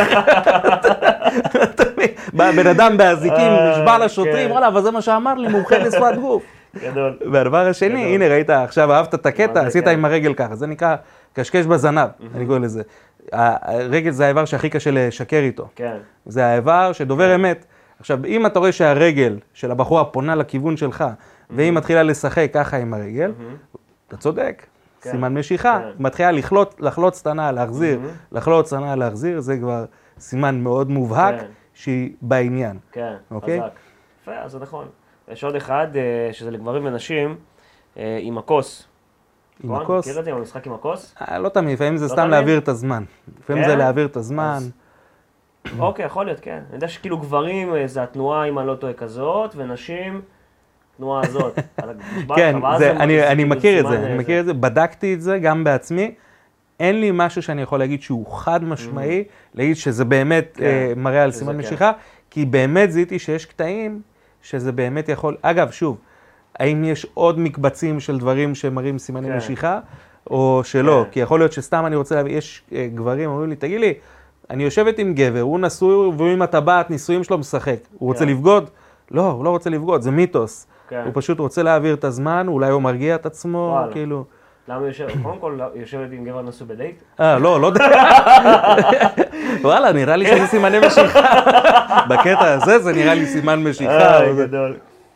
בן אדם באזיקים, נשבע לשוטרים, וואלה, אבל זה מה שאמר לי, מומחה לשפת גוף. גדול. והדבר השני, הנה ראית, עכשיו אהבת את הקטע, עשית עם הרגל ככה, זה נקרא קשקש בזנב, אני קורא לזה. הרגל זה האיבר שהכי קשה לשקר איתו. כן. זה האיבר שדובר אמת. עכשיו, אם אתה רואה שהרגל של הבחורה פונה לכיוון שלך, והיא מתחילה לשחק ככה עם הרגל, אתה צודק, סימן משיכה, מתחילה לחלוץ תנה, להחזיר, לחלוץ תנה, להחזיר, זה כבר סימן מאוד מובהק שהיא בעניין. כן, חזק. יפה, אז זה נכון. יש עוד אחד, שזה לגברים ונשים, עם הכוס. עם הכוס? מכיר את זה עם המשחק עם הכוס? לא תמיד, לפעמים זה סתם להעביר את הזמן. לפעמים זה להעביר את הזמן. אוקיי, יכול להיות, כן. אני יודע שכאילו גברים זה התנועה, אם אני לא טועה, כזאת, ונשים, תנועה הזאת. כן, אני מכיר את זה, אני מכיר את זה, בדקתי את זה גם בעצמי. אין לי משהו שאני יכול להגיד שהוא חד משמעי, להגיד שזה באמת מראה על סימן משיכה, כי באמת זיהיתי שיש קטעים שזה באמת יכול... אגב, שוב, האם יש עוד מקבצים של דברים שמראים סימני משיכה, או שלא? כי יכול להיות שסתם אני רוצה להביא, יש גברים, אומרים לי, תגיד לי, אני יושבת עם גבר, הוא נשוי, והוא עם הטבעת, נישואים שלו משחק. הוא רוצה לבגוד? לא, הוא לא רוצה לבגוד, זה מיתוס. הוא פשוט רוצה להעביר את הזמן, אולי הוא מרגיע את עצמו, כאילו... למה יושבת, קודם כל, יושבת עם גבר נשוי בדייט? אה, לא, לא יודע. וואלה, נראה לי שזה סימני משיכה. בקטע הזה זה נראה לי סימן משיכה. אה, גדול.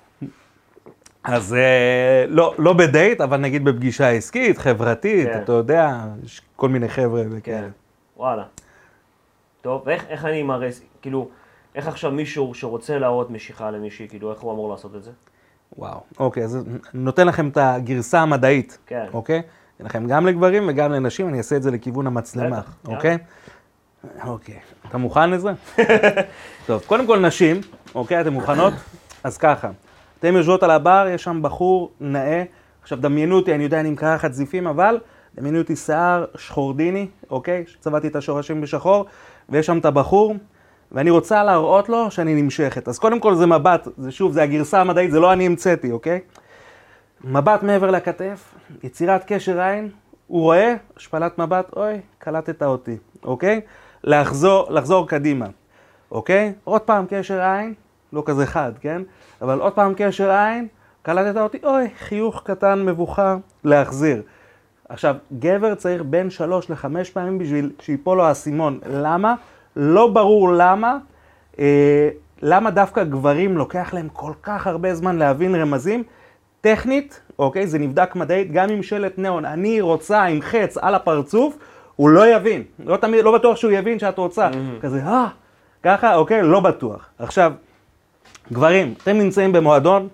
אז לא, לא בדייט, אבל נגיד בפגישה עסקית, חברתית, אתה יודע, יש כל מיני חבר'ה וכאלה. וואלה. טוב, ואיך איך אני מראה, כאילו, איך עכשיו מישהו שרוצה להראות משיכה למישהי, כאילו, איך הוא אמור לעשות את זה? וואו, אוקיי, אז נותן לכם את הגרסה המדעית, כן. אוקיי? נותן לכם גם לגברים וגם לנשים, אני אעשה את זה לכיוון המצלמה, אוקיי? אוקיי, אתה מוכן לזה? טוב, קודם כל נשים, אוקיי, אתן מוכנות? אז ככה. אתם יושבות על הבר, יש שם בחור נאה, עכשיו דמיינו אותי, אני יודע, אני מקרחת זיפים, אבל דמיינו אותי שיער שחורדיני, אוקיי? צבעתי את השורשים בשחור, ויש שם את הבחור, ואני רוצה להראות לו שאני נמשכת. אז קודם כל זה מבט, זה שוב, זה הגרסה המדעית, זה לא אני המצאתי, אוקיי? מבט מעבר לכתף, יצירת קשר עין, הוא רואה, השפלת מבט, אוי, קלטת אותי, אוקיי? לחזור, לחזור קדימה, אוקיי? עוד פעם קשר עין, לא כזה חד, כן? אבל עוד פעם קשר עין, קלטת אותי, אוי, חיוך קטן, מבוכה, להחזיר. עכשיו, גבר צריך בין שלוש לחמש פעמים בשביל שיפול לו האסימון. למה? לא ברור למה. אה, למה דווקא גברים לוקח להם כל כך הרבה זמן להבין רמזים? טכנית, אוקיי, זה נבדק מדעית, גם עם שלט נאון, אני רוצה עם חץ על הפרצוף, הוא לא יבין. לא, תמיד, לא בטוח שהוא יבין שאת רוצה. Mm-hmm. כזה, אה, ככה, אוקיי, לא בטוח. עכשיו, גברים, אתם נמצאים במועדון,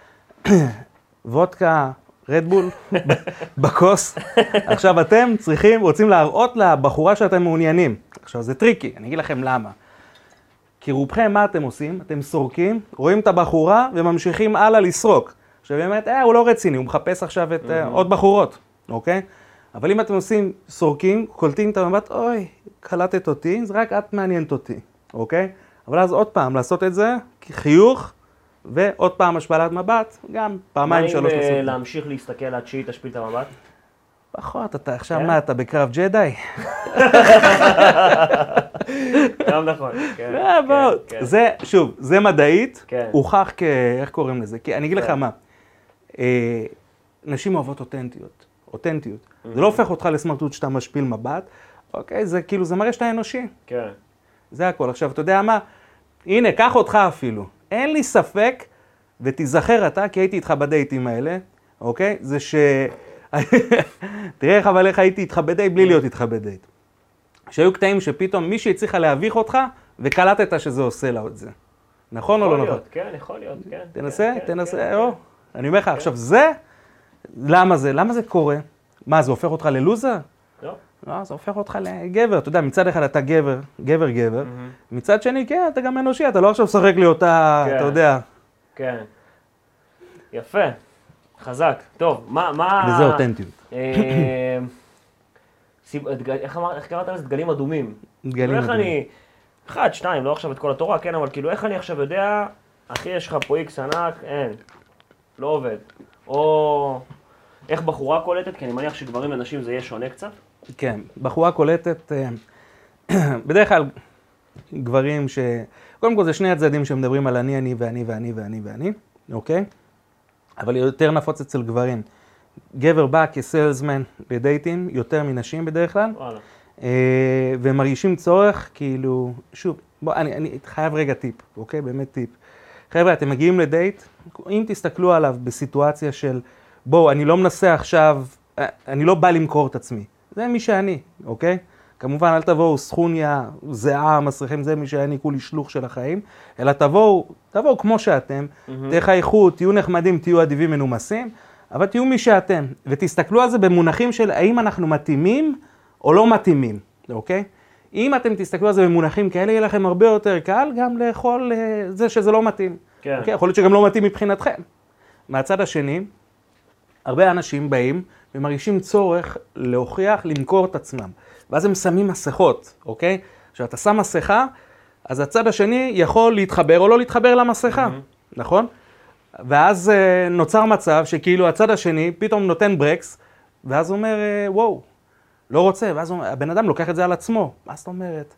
וודקה, רדבול, בכוס. עכשיו אתם צריכים, רוצים להראות לבחורה שאתם מעוניינים. עכשיו זה טריקי, אני אגיד לכם למה. כי רובכם מה אתם עושים? אתם סורקים, רואים את הבחורה וממשיכים הלאה לסרוק. עכשיו באמת, אה, הוא לא רציני, הוא מחפש עכשיו את אה, עוד בחורות, אוקיי? אבל אם אתם עושים סורקים, קולטים את המבט, אוי, קלטת אותי, זה רק את מעניינת אותי, אוקיי? אבל אז עוד פעם, לעשות את זה, חיוך, ועוד פעם השפלת מבט, גם פעמיים שלוש לעשות. לעשות. מה אם להמשיך להסתכל עד שהיא תשפיל את המבט? פחות, אתה עכשיו מה, אתה בקרב ג'די? גם נכון, כן. זה, שוב, זה מדעית, הוכח כ... איך קוראים לזה? כי אני אגיד לך מה, נשים אוהבות אותנטיות, אותנטיות. זה לא הופך אותך לסמרטוט שאתה משפיל מבט, אוקיי, זה כאילו, זה מראה שאתה אנושי. כן. זה הכל. עכשיו, אתה יודע מה? הנה, קח אותך אפילו. אין לי ספק, ותיזכר אתה, כי הייתי איתך בדייטים האלה, אוקיי? זה ש... תראה איך אבל איך הייתי איתך בדייט בלי להיות איתך בדייט. שהיו קטעים שפתאום מישהי הצליחה להביך אותך, וקלטת שזה עושה לה את זה. נכון או לא נכון? כן, יכול להיות, כן. תנסה, תנסה, או. אני אומר לך, עכשיו זה, למה זה? למה זה קורה? מה, זה הופך אותך ללוזר? לא. לא, זה הופך אותך לגבר. אתה יודע, מצד אחד אתה גבר, גבר גבר. מצד שני, כן, אתה גם אנושי, אתה לא עכשיו שחק לי אותה, אתה יודע. כן. יפה. חזק. טוב, מה... מה... וזה אותנטיות. איך קראת לזה? דגלים אדומים. דגלים איך אדומים. אני... אחד, שתיים, לא עכשיו את כל התורה, כן, אבל כאילו, איך אני עכשיו יודע, אחי, יש לך פה איקס ענק, אין. לא עובד. או... איך בחורה קולטת, כי אני מניח שגברים ונשים זה יהיה שונה קצת. כן, בחורה קולטת, בדרך כלל גברים ש... קודם כל זה שני הצדדים שמדברים על אני, אני ואני ואני ואני ואני, אוקיי? אבל יותר נפוץ אצל גברים. גבר בא כסיילסמן לדייטים, יותר מנשים בדרך כלל. וואלה. והם מרגישים צורך, כאילו, שוב, בוא, אני, אני חייב רגע טיפ, אוקיי? באמת טיפ. חבר'ה, אתם מגיעים לדייט, אם תסתכלו עליו בסיטואציה של, בואו, אני לא מנסה עכשיו, אני לא בא למכור את עצמי. זה מי שאני, אוקיי? כמובן, אל תבואו סכוניה, זהה, מסריחים, זה מי שאני, כולי שלוח של החיים, אלא תבואו, תבואו כמו שאתם, mm-hmm. תחייכו, תהיו נחמדים, תהיו אדיבים מנומסים, אבל תהיו מי שאתם, ותסתכלו על זה במונחים של האם אנחנו מתאימים או לא מתאימים, אוקיי? אם אתם תסתכלו על זה במונחים כאלה, יהיה לכם הרבה יותר קל גם לאכול זה שזה לא מתאים. כן. אוקיי? יכול להיות שגם לא מתאים מבחינתכם. מהצד השני, הרבה אנשים באים ומרגישים צורך להוכיח, למכור את עצמם. ואז הם שמים מסכות, אוקיי? כשאתה שם מסכה, אז הצד השני יכול להתחבר או לא להתחבר למסכה, mm-hmm. נכון? ואז נוצר מצב שכאילו הצד השני פתאום נותן ברקס, ואז הוא אומר, וואו, לא רוצה, ואז הוא, הבן אדם לוקח את זה על עצמו. מה זאת אומרת?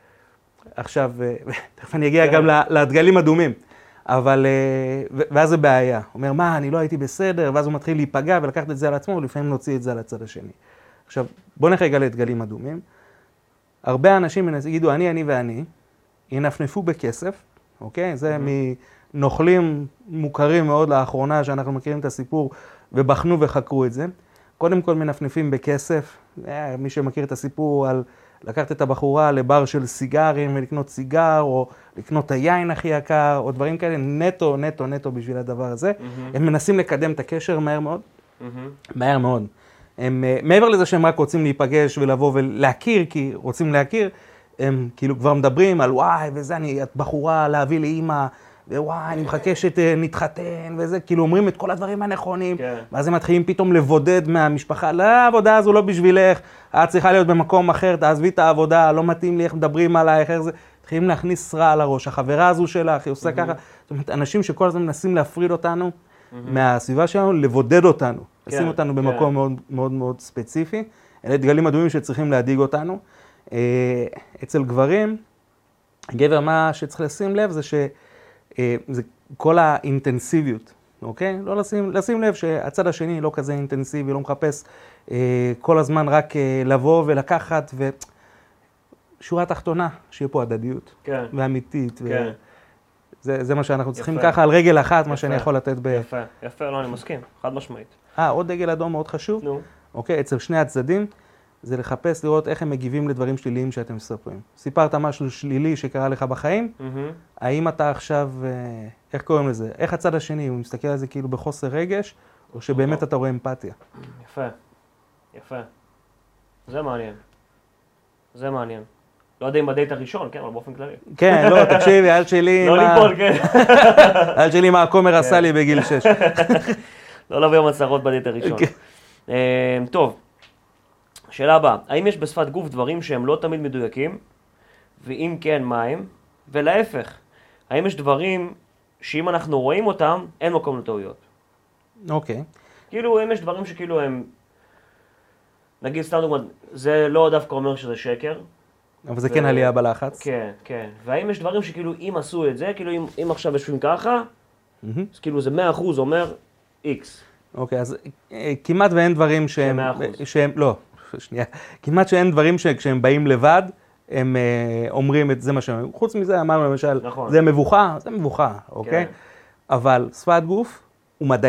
עכשיו, תכף אני אגיע גם לדגלים אדומים, אבל, ואז זה בעיה. הוא אומר, מה, אני לא הייתי בסדר, ואז הוא מתחיל להיפגע ולקחת את זה על עצמו, ולפעמים נוציא את זה על הצד השני. עכשיו, בוא נחגע לדגלים אדומים. הרבה אנשים יגידו, אני, אני ואני, ינפנפו בכסף, אוקיי? זה מנוכלים מוכרים מאוד לאחרונה, שאנחנו מכירים את הסיפור, ובחנו וחקרו את זה. קודם כל מנפנפים בכסף, מי שמכיר את הסיפור על לקחת את הבחורה לבר של סיגרים ולקנות סיגר, או לקנות את היין הכי יקר, או דברים כאלה, נטו, נטו, נטו בשביל הדבר הזה. Mm-hmm. הם מנסים לקדם את הקשר מהר מאוד, mm-hmm. מהר מאוד. הם, מעבר לזה שהם רק רוצים להיפגש ולבוא ולהכיר, כי רוצים להכיר, הם כאילו כבר מדברים על וואי, וזה, אני, את בחורה להביא לאמא, ווואי, אני מחכה שנתחתן, וזה, כאילו אומרים את כל הדברים הנכונים, כן. ואז הם מתחילים פתאום לבודד מהמשפחה, לא, העבודה הזו לא בשבילך, את צריכה להיות במקום אחר, תעזבי את העבודה, לא מתאים לי איך מדברים עלייך, איך זה, מתחילים להכניס רע על הראש, החברה הזו שלך, היא עושה mm-hmm. ככה, זאת אומרת, אנשים שכל הזמן מנסים להפריד אותנו, mm-hmm. מהסביבה שלנו, לבודד אותנו, כן, לשים אותנו כן. במקום מאוד, מאוד מאוד ספציפי, אלה דגלים אדומים שצריכים להדיג אותנו. אצל גברים, גבר, מה שצריך לשים לב זה ש... זה כל האינטנסיביות, אוקיי? לא לשים, לשים לב שהצד השני לא כזה אינטנסיבי, לא מחפש אה, כל הזמן רק אה, לבוא ולקחת, ושורה תחתונה, שיהיה פה הדדיות, כן. ואמיתית. כן. וזה, זה מה שאנחנו צריכים יפה. ככה על רגל אחת, יפה. מה שאני יכול לתת ב... יפה, יפה, לא, אני מסכים, חד משמעית. אה, עוד דגל אדום מאוד חשוב. נו. אוקיי, אצל שני הצדדים. זה לחפש לראות איך הם מגיבים לדברים שליליים שאתם מספרים. סיפרת משהו שלילי שקרה לך בחיים, mm-hmm. האם אתה עכשיו, איך קוראים לזה? איך הצד השני, הוא מסתכל על זה כאילו בחוסר רגש, או שבאמת אתה רואה אמפתיה? יפה, יפה. זה מעניין. זה מעניין. לא יודע אם בדייט הראשון, כן, אבל באופן כללי. כן, לא, תקשיבי, הילד שלי... לא ליפול, כן. הילד שלי מה הכומר עשה לי בגיל שש. לא להביא מצרות בדייט הראשון. טוב. שאלה הבאה, האם יש בשפת גוף דברים שהם לא תמיד מדויקים, ואם כן, מה הם? ולהפך, האם יש דברים שאם אנחנו רואים אותם, אין מקום לטעויות? אוקיי. כאילו, אם יש דברים שכאילו הם, נגיד סתם דוגמא, זה לא דווקא אומר שזה שקר. אבל זה ו... כן עלייה בלחץ. כן, כן. והאם יש דברים שכאילו, אם עשו את זה, כאילו אם, אם עכשיו יושבים ככה, mm-hmm. אז כאילו זה מאה אחוז אומר X. אוקיי, אז כמעט ואין דברים שהם... מאה אחוז. שהם, לא. שנייה, כמעט שאין דברים שכשהם באים לבד, הם אה, אומרים את זה מה שהם... חוץ מזה, אמרנו למשל, נכון. זה מבוכה, זה מבוכה, אוקיי? כן. אבל שפת גוף הוא מדעי,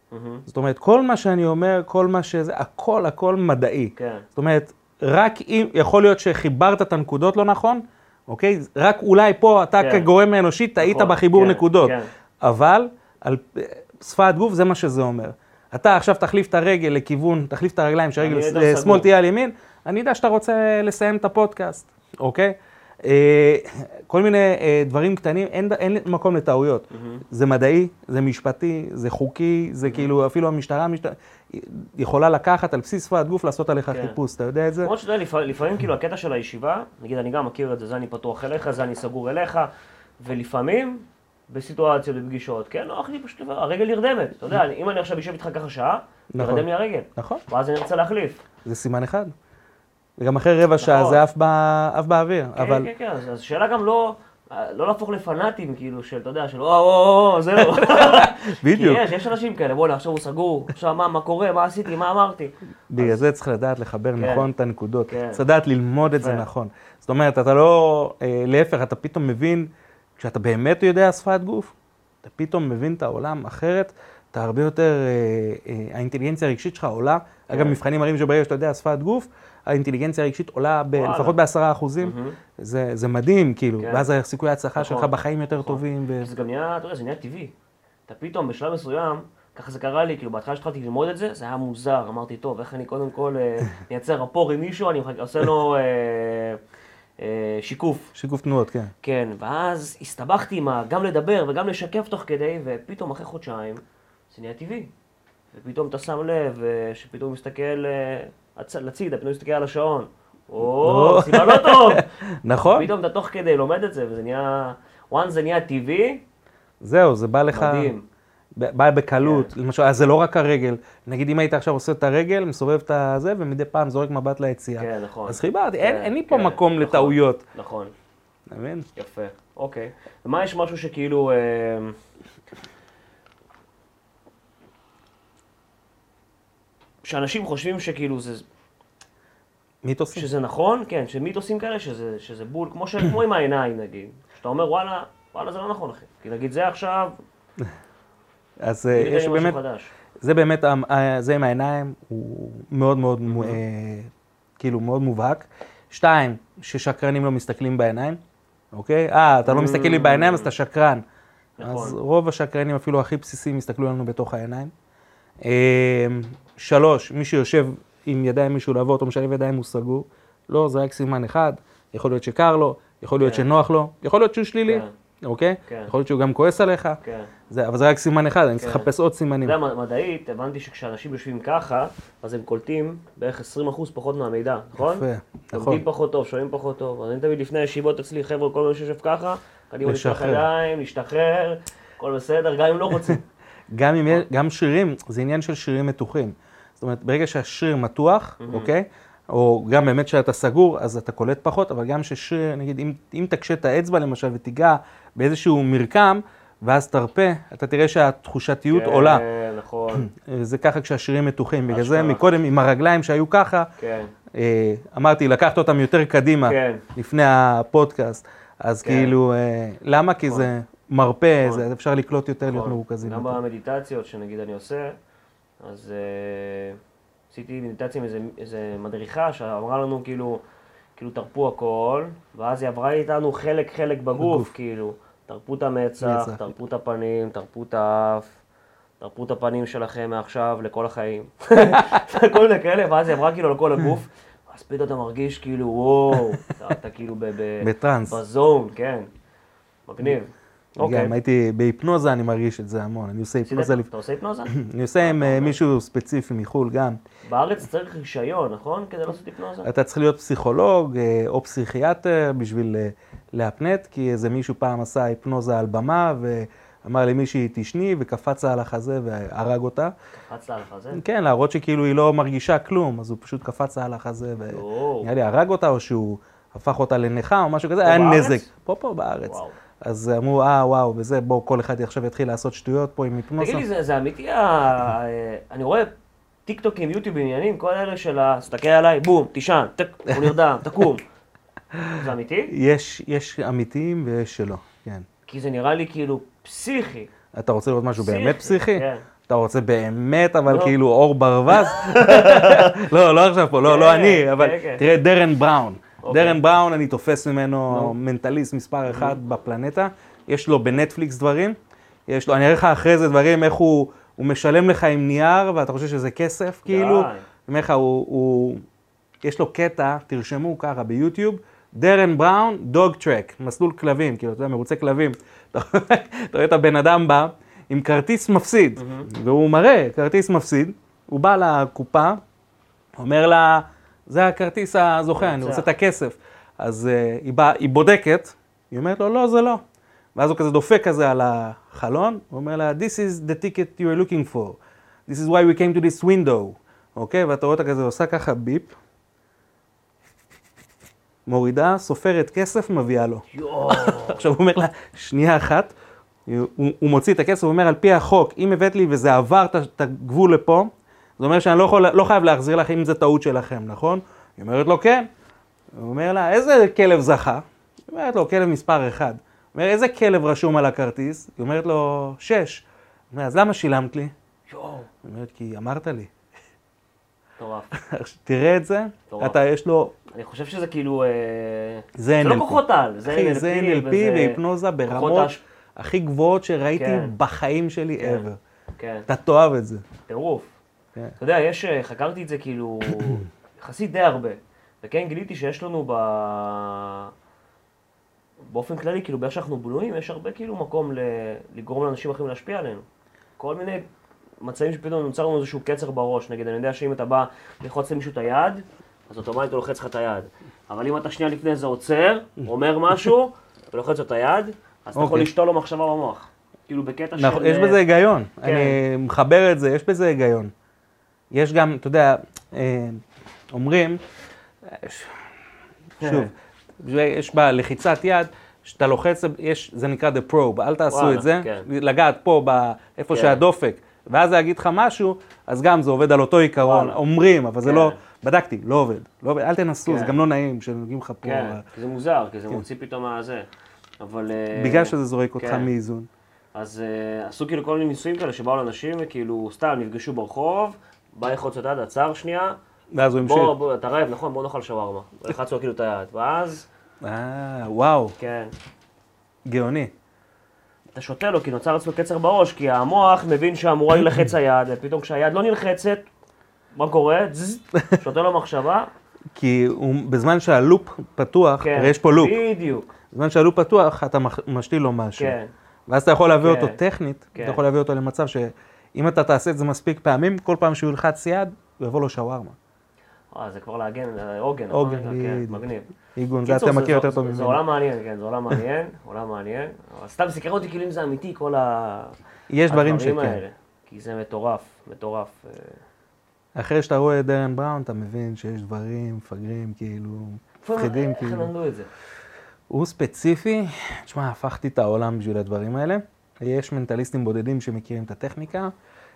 זאת אומרת, כל מה שאני אומר, כל מה שזה, הכל, הכל מדעי. כן. זאת אומרת, רק אם, יכול להיות שחיברת את הנקודות לא נכון, אוקיי? רק אולי פה אתה כן. כגורם האנושי טעית נכון, בחיבור כן, נקודות. כן. אבל על שפת גוף זה מה שזה אומר. אתה עכשיו תחליף את הרגל לכיוון, תחליף את הרגליים שהרגל אני יודע שמאל סגור. תהיה על ימין, אני יודע שאתה רוצה לסיים את הפודקאסט, אוקיי? אה, כל מיני אה, דברים קטנים, אין, אין מקום לטעויות. זה מדעי, זה משפטי, זה חוקי, זה כאילו אפילו המשטרה המשטרה, יכולה לקחת על בסיס שפת גוף לעשות עליך כן. חיפוש, אתה יודע את זה? למרות שאתה יודע, לפעמים, לפעמים כאילו הקטע של הישיבה, נגיד אני גם מכיר את זה, זה אני פתוח אליך, זה אני סגור אליך, ולפעמים בסיטואציות, בפגישות, כן, נוח לי פשוט, הרגל נרדמת, אתה יודע, אם אני עכשיו יושב איתך ככה שעה, נכון. נרדם לי הרגל, נכון. ואז אני רוצה להחליף. זה סימן אחד. וגם אחרי רבע שעה נכון. זה עף בא- עף באוויר, כן, אבל... כן, כן, אז השאלה גם לא, לא להפוך לפנאטים, כאילו, של, אתה יודע, של או, או, או, זהו. בדיוק. כי יש, יש אנשים כאלה, בוא'נה, עכשיו הוא סגור, עכשיו מה, מה קורה, מה עשיתי, מה אמרתי. בגלל זה צריך לדעת לחבר כן. נכון את הנקודות, כן. צריך לדעת ללמוד את זה יפה. נכון. זאת אומרת, אתה לא, אה, להפך, אתה פתאום מבין, כשאתה באמת יודע שפת גוף, אתה פתאום מבין את העולם אחרת, אתה הרבה יותר, אה, אה, האינטליגנציה הרגשית שלך עולה, אגב, מבחנים מראים שברגע שאתה יודע שפת גוף, האינטליגנציה הרגשית עולה ב- וואלה. לפחות בעשרה אחוזים, זה זה מדהים, כאילו, כן. ואז הסיכוי ההצלחה שלך נכון. בחיים יותר נכון. טובים. ו- זה גם נהיה, אתה יודע, זה נהיה טבעי. אתה פתאום בשלב מסוים, ככה זה קרה לי, כאילו בהתחלה שהתחלתי ללמוד את זה, זה היה מוזר, אמרתי, טוב, איך אני קודם כל אה, מייצר רפור עם מישהו, אני עושה לו אה, אה, שיקוף. שיקוף תנועות, כן. כן, ואז הסתבכתי עם ה- גם לדבר וגם לשקף תוך כדי, ופתאום אחרי חודשיים, זה נהיה טבעי. ופתאום אתה שם לב, אה, שפתאום מסתכל אה, הצ- לצידה, פתאום מסתכל על השעון. או, סיבה לא טוב. נכון? פתאום אתה תוך כדי לומד את זה, וזה נהיה, once זה נהיה טבעי, זהו, זה בא לך, מדהים. ב- בא בקלות, למשל, אז זה לא רק הרגל, נגיד אם היית עכשיו עושה את הרגל, מסובב את הזה, ומדי פעם זורק מבט ליציאה. כן, נכון. אז חיברתי, אין כן, אין לי פה כן, מקום נכון, לטעויות. נכון, אתה מבין? יפה, אוקיי. ומה יש משהו שכאילו, אה, שאנשים חושבים שכאילו זה, מיתוסים. שזה נכון, כן, שמיתוסים כאלה, שזה, שזה בול, כמו, ש, כמו עם העיניים נגיד, שאתה אומר וואלה, וואלה זה לא נכון אחי, כי נגיד זה עכשיו, אז אה, תגיד יש לי באמת, משהו חדש. זה באמת, ה- ה- זה עם העיניים, הוא מאוד מאוד, מו- אה, כאילו מאוד מובהק. שתיים, ששקרנים לא מסתכלים בעיניים, אוקיי? אה, אתה לא מסתכל לי בעיניים, אז אתה שקרן. נכון. אז רוב השקרנים, אפילו הכי בסיסיים, מסתכלו לנו בתוך העיניים. אה, שלוש, מי שיושב עם ידיים משולבות או משלב ידיים הוא סגור. לא, זה רק סימן אחד. יכול להיות שקר לו, יכול להיות כן. שנוח לו, יכול להיות שהוא שלילי, כן. אוקיי? כן. יכול להיות שהוא גם כועס עליך. כן. זה, אבל זה רק סימן אחד, אני צריך כן. לחפש עוד אתה סימנים. יודע, מדעית, הבנתי שכשאנשים יושבים ככה, אז הם קולטים בערך עשרים אחוז פחות מהמידע, נכון? יפה, נכון. לומדים פחות טוב, שומעים פחות טוב. אז אני תמיד לפני הישיבות אצלי, חבר'ה, כל מי שיושב ככה, קדימה לשלוח לשחרר. ידיים, להשתחרר, הכל בסדר, גם אם לא רוצים. גם אם יש- גם שרירים, זה עניין של שרירים מתוחים. זאת אומרת, ברגע שהשריר מתוח, אוקיי? או גם באמת שאתה סגור, אז אתה קולט פחות, אבל גם ששריר, נגיד, אם, אם תקשה את האצבע למשל ותיגע באיזשהו מרקם, ואז תרפה, אתה תראה שהתחושתיות עולה. כן, נכון, זה ככה כשהשרירים מתוחים. בגלל זה אשכרה. מקודם עם הרגליים שהיו ככה, כן, אה, אמרתי, לקחת אותם יותר קדימה, כן. לפני הפודקאסט. אז כן. כאילו, אה, למה? כי זה מרפא, נכון. זה אפשר לקלוט יותר, להיות נכון. מרוכזים. גם יותר. במדיטציות שנגיד אני עושה, אז אה, עשיתי מדיטציה עם איזה, איזה מדריכה שאמרה לנו כאילו, כאילו תרפו הכל, ואז היא עברה איתנו חלק חלק בגוף, בגוף. כאילו, תרפו את המצח, מצח. תרפו את הפנים, תרפו את האף, תרפו את הפנים שלכם מעכשיו לכל החיים. כל מיני כאלה, ואז היא עברה כאילו לכל הגוף, אז פתאום אתה מרגיש כאילו וואו, אתה, אתה כאילו ב, ב, בטרנס. בזון, כן, מגניב. אוקיי. גם הייתי בהיפנוזה, אני מרגיש את זה המון. אני עושה היפנוזה, לפ- אתה עושה היפנוזה? אני עושה עם אה, מישהו ספציפי מחו"ל גם. בארץ צריך רישיון, נכון? כדי לעשות היפנוזה? אתה צריך להיות פסיכולוג אה, או פסיכיאטר בשביל אה, להפנט, כי איזה מישהו פעם עשה היפנוזה על במה, ואמר למישהי תשני, וקפץ לה על החזה והרג אותה. קפץ לה על החזה? כן, להראות שכאילו היא לא מרגישה כלום, אז הוא פשוט קפץ לה על החזה, או. ונראה לי הרג אותה, או שהוא הפך אותה לנכה או משהו כזה, היה בארץ? נזק. פה, פה בארץ. וואו. אז אמרו, אה, וואו, וזה, בוא, כל אחד עכשיו יתחיל לעשות שטויות פה עם היפנוזה. תגיד לי, זה, זה אמיתי? ה- אני רואה טיק טוקים, יוטיובים, עניינים, כל אלה של ה... תסתכל עליי, בום, תישן, טק, הוא נרדם, תקום. זה אמיתי? יש, יש אמיתיים ויש שלא, כן. כי זה נראה לי כאילו פסיכי. אתה רוצה לראות משהו באמת פסיכי? כן. אתה רוצה באמת, אבל כאילו אור ברווז? לא, לא עכשיו פה, לא אני, אבל תראה, דרן בראון. דרן בראון, אני תופס ממנו מנטליסט מספר אחד בפלנטה. יש לו בנטפליקס דברים. יש לו, אני אראה לך אחרי זה דברים, איך הוא משלם לך עם נייר, ואתה חושב שזה כסף, כאילו. איך הוא, יש לו קטע, תרשמו ככה ביוטיוב, דרן בראון, דוג טרק, מסלול כלבים, כאילו, אתה יודע, מרוצה כלבים. אתה רואה את הבן אדם בא עם כרטיס מפסיד, והוא מראה כרטיס מפסיד, הוא בא לקופה, אומר לה, זה הכרטיס הזוכה, אני רוצה את הכסף. אז היא באה, היא בודקת, היא אומרת לו, לא, זה לא. ואז הוא כזה דופק כזה על החלון, הוא אומר לה, this is the ticket you are looking for. This is why we came to this window. אוקיי? ואתה רואה אותה כזה, עושה ככה ביפ, מורידה, סופרת כסף, מביאה לו. עכשיו הוא אומר לה, שנייה אחת, הוא, הוא מוציא את הכסף, הוא אומר, על פי החוק, אם הבאת לי וזה עבר את הגבול לפה, זה אומר שאני לא, יכול, לא חייב להחזיר לך אם זה טעות שלכם, נכון? היא אומרת לו, כן. הוא אומר לה, איזה כלב זכה? היא אומרת לו, כלב מספר אחד. הוא אומר, איזה כלב רשום על הכרטיס? היא אומרת לו, שש. הוא אומר, אז למה שילמת לי? היא אומרת, כי אמרת לי. טורף. תראה את זה, אתה יש לו... אני חושב שזה כאילו... זה לא כוחות על, זה אן אל פי. זה אן אל פי והיפנוזה ברמות הכי גבוהות שראיתי בחיים שלי ever. אתה תאהב את זה. טירוף. אתה יודע, יש, חקרתי את זה כאילו, יחסית די הרבה. וכן גיליתי שיש לנו ב... באופן כללי, כאילו, באיך שאנחנו בנויים, יש הרבה כאילו מקום לגרום לאנשים אחרים להשפיע עלינו. כל מיני מצבים שפתאום נוצר לנו איזשהו קצר בראש. נגיד, אני יודע שאם אתה בא לחוץ למישהו את היד, אז אוטומטית הוא לוחץ לך את היד. אבל אם אתה שנייה לפני זה עוצר, אומר משהו, ולוחץ את היד, אז אתה יכול לשתול לו מחשבה במוח. כאילו, בקטע של... יש בזה היגיון. אני מחבר את זה, יש בזה היגיון. יש גם, אתה יודע, אומרים, שוב, יש בלחיצת יד, שאתה לוחץ, זה נקרא the probe, אל תעשו את זה, לגעת פה, איפה שהדופק, ואז להגיד לך משהו, אז גם זה עובד על אותו עיקרון, אומרים, אבל זה לא, בדקתי, לא עובד, אל תנסו, זה גם לא נעים שנוגעים לך פה. כן, כי זה מוזר, כי זה מוציא פתאום מהזה, אבל... בגלל שזה זורק אותך מאיזון. אז עשו כאילו כל מיני ניסויים כאלה שבאו לאנשים וכאילו סתם נפגשו ברחוב, בא לחוץ את היד, עצר שנייה, ואז הוא המשיך. בוא, אתה רעב, נכון, בוא נאכל שווארמה. לחצו לו כאילו את היד, ואז... אה, וואו. כן. גאוני. אתה שותה לו, כי נוצר עצמו קצר בראש, כי המוח מבין שאמורה להילחץ היד, ופתאום כשהיד לא נלחצת, מה קורה? שותה לו מחשבה. כי הוא, בזמן שהלופ פתוח, כן, הרי יש פה לופ. בדיוק. בזמן שהלופ פתוח, אתה משתיל לו משהו. כן. ואז אתה יכול להביא כן. אותו טכנית, כן. אתה יכול להביא אותו למצב שאם אתה תעשה את זה מספיק פעמים, כל פעם שהוא ילחץ יד, הוא יבוא לו שווארמה. אה, זה כבר להגן, עוגן. עוגן, כן, מגניב. עיגון, זה אתה מכיר יותר טוב ממנו. זה עולם מעניין, כן, זה עולם מעניין, עולם מעניין. אבל סתם סקר אותי כאילו אם זה אמיתי, כל הדברים האלה. כי זה מטורף, מטורף. אחרי שאתה רואה את דרן בראון, אתה מבין שיש דברים, מפגרים, כאילו, מפחידים, כאילו. איך הם למדו את זה? הוא ספציפי, תשמע, הפכתי את העולם בשביל הדברים האלה. יש מנטליסטים בודדים שמכירים את הטכניקה.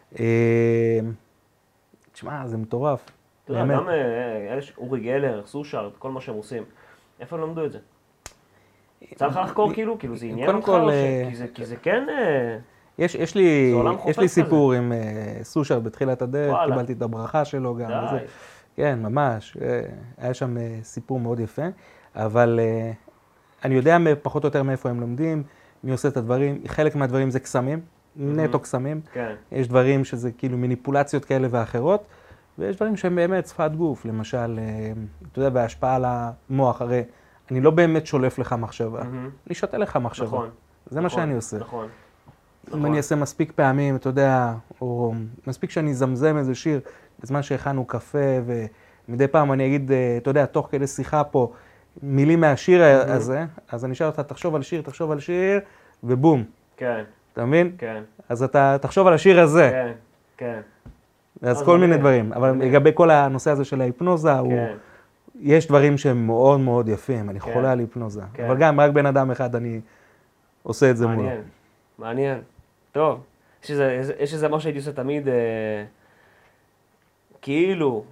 תשמע, זה מטורף. אתה יודע, גם אורי גלר, סושארד, כל מה שהם עושים. איפה הם למדו את זה? צריך לחקור כאילו? כאילו זה עניין אותך? כי זה כן... יש לי סיפור עם סושארד בתחילת הדרך, קיבלתי את הברכה שלו גם. די. כן, ממש. היה שם סיפור מאוד יפה. אבל אני יודע פחות או יותר מאיפה הם לומדים, מי עושה את הדברים. חלק מהדברים זה קסמים, נטו קסמים. כן. יש דברים שזה כאילו מניפולציות כאלה ואחרות. ויש דברים שהם באמת שפת גוף, למשל, אתה יודע, בהשפעה על המוח, הרי אני לא באמת שולף לך מחשבה, אני שותה לך מחשבה. נכון. זה מה שאני עושה. נכון. אם אני אעשה מספיק פעמים, אתה יודע, או מספיק שאני זמזם איזה שיר, בזמן שהכנו קפה, ומדי פעם אני אגיד, אתה יודע, תוך כדי שיחה פה, מילים מהשיר הזה, אז אני אשאל אותך, תחשוב על שיר, תחשוב על שיר, ובום. כן. אתה מבין? כן. אז אתה תחשוב על השיר הזה. כן, כן. אז כל מיני דברים, אבל לגבי כל הנושא הזה של ההיפנוזה, יש דברים שהם מאוד מאוד יפים, אני חולה על היפנוזה, אבל גם רק בן אדם אחד אני עושה את זה מולו. מעניין, מעניין. טוב, יש איזה משהו שהייתי עושה תמיד, כאילו,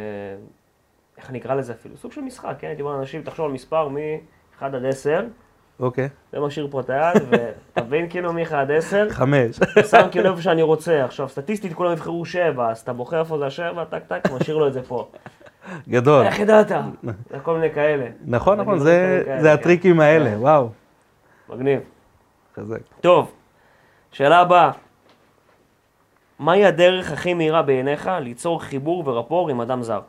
איך נקרא לזה אפילו, סוג של משחק, כן? הייתי אומר לאנשים, תחשוב על מספר מ-אחד עד עשר, אוקיי. ומשאיר פה את היד, ותבין כאילו מיכה עד עשר. חמש. שם כאילו איפה שאני רוצה. עכשיו, סטטיסטית כולם יבחרו שבע, אז אתה בוחר איפה זה השבע, טק טק, משאיר לו את זה פה. גדול. איך ידעת? זה כל מיני כאלה. נכון, נכון, זה הטריקים האלה, וואו. מגניב. חזק. טוב, שאלה הבאה. מהי הדרך הכי מהירה בעיניך ליצור חיבור ורפור עם אדם זר?